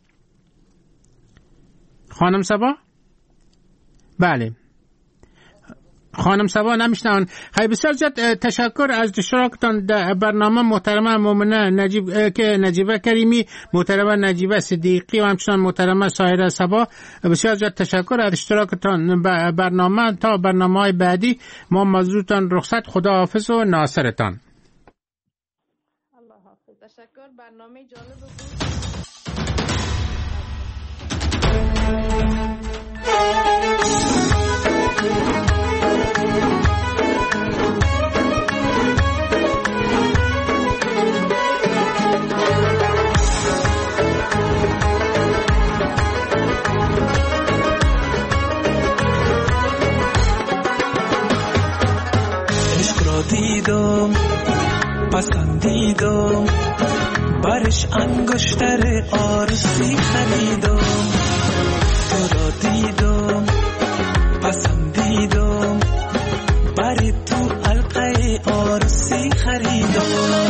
خانم صبا. بله خانم صبا نمیشنون. خیلی بسیار زیاد تشکر از اشتراکتان در برنامه. محترمه مومنه نجیب که نجیبه کریمی، محترمه نجیبه صدیقی و همچنان محترمه سایره صبا، بسیار زیاد تشکر از اشتراکتان در برنامه. تا برنامه های بعدی ما مزدورتان رخصت. خدا حافظ و ناصرتان. الله حافظ. تشکر. برنامه جالب بود. را دیدم پسندیدم برش انگشتر آرسی خریدم تو را دیدم پسندیدم بر تو حلقه آرسی خریدم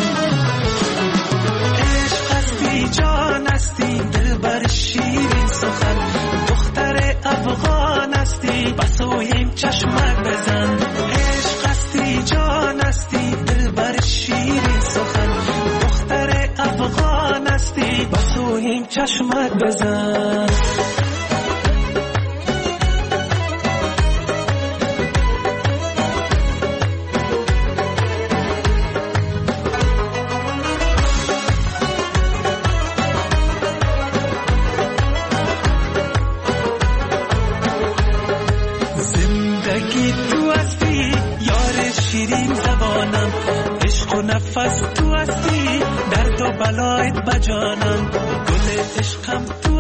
عشق هستی جان هستی دل بر شیرین سخن دختر افغان هستی بسویم چشمک بزن عشق هستی جان هستی دل بر شیرین سخن دختر افغان هستی بسویم چشمک بزن نفس تو هستی درد و بلایت بجانم گل عشقم تو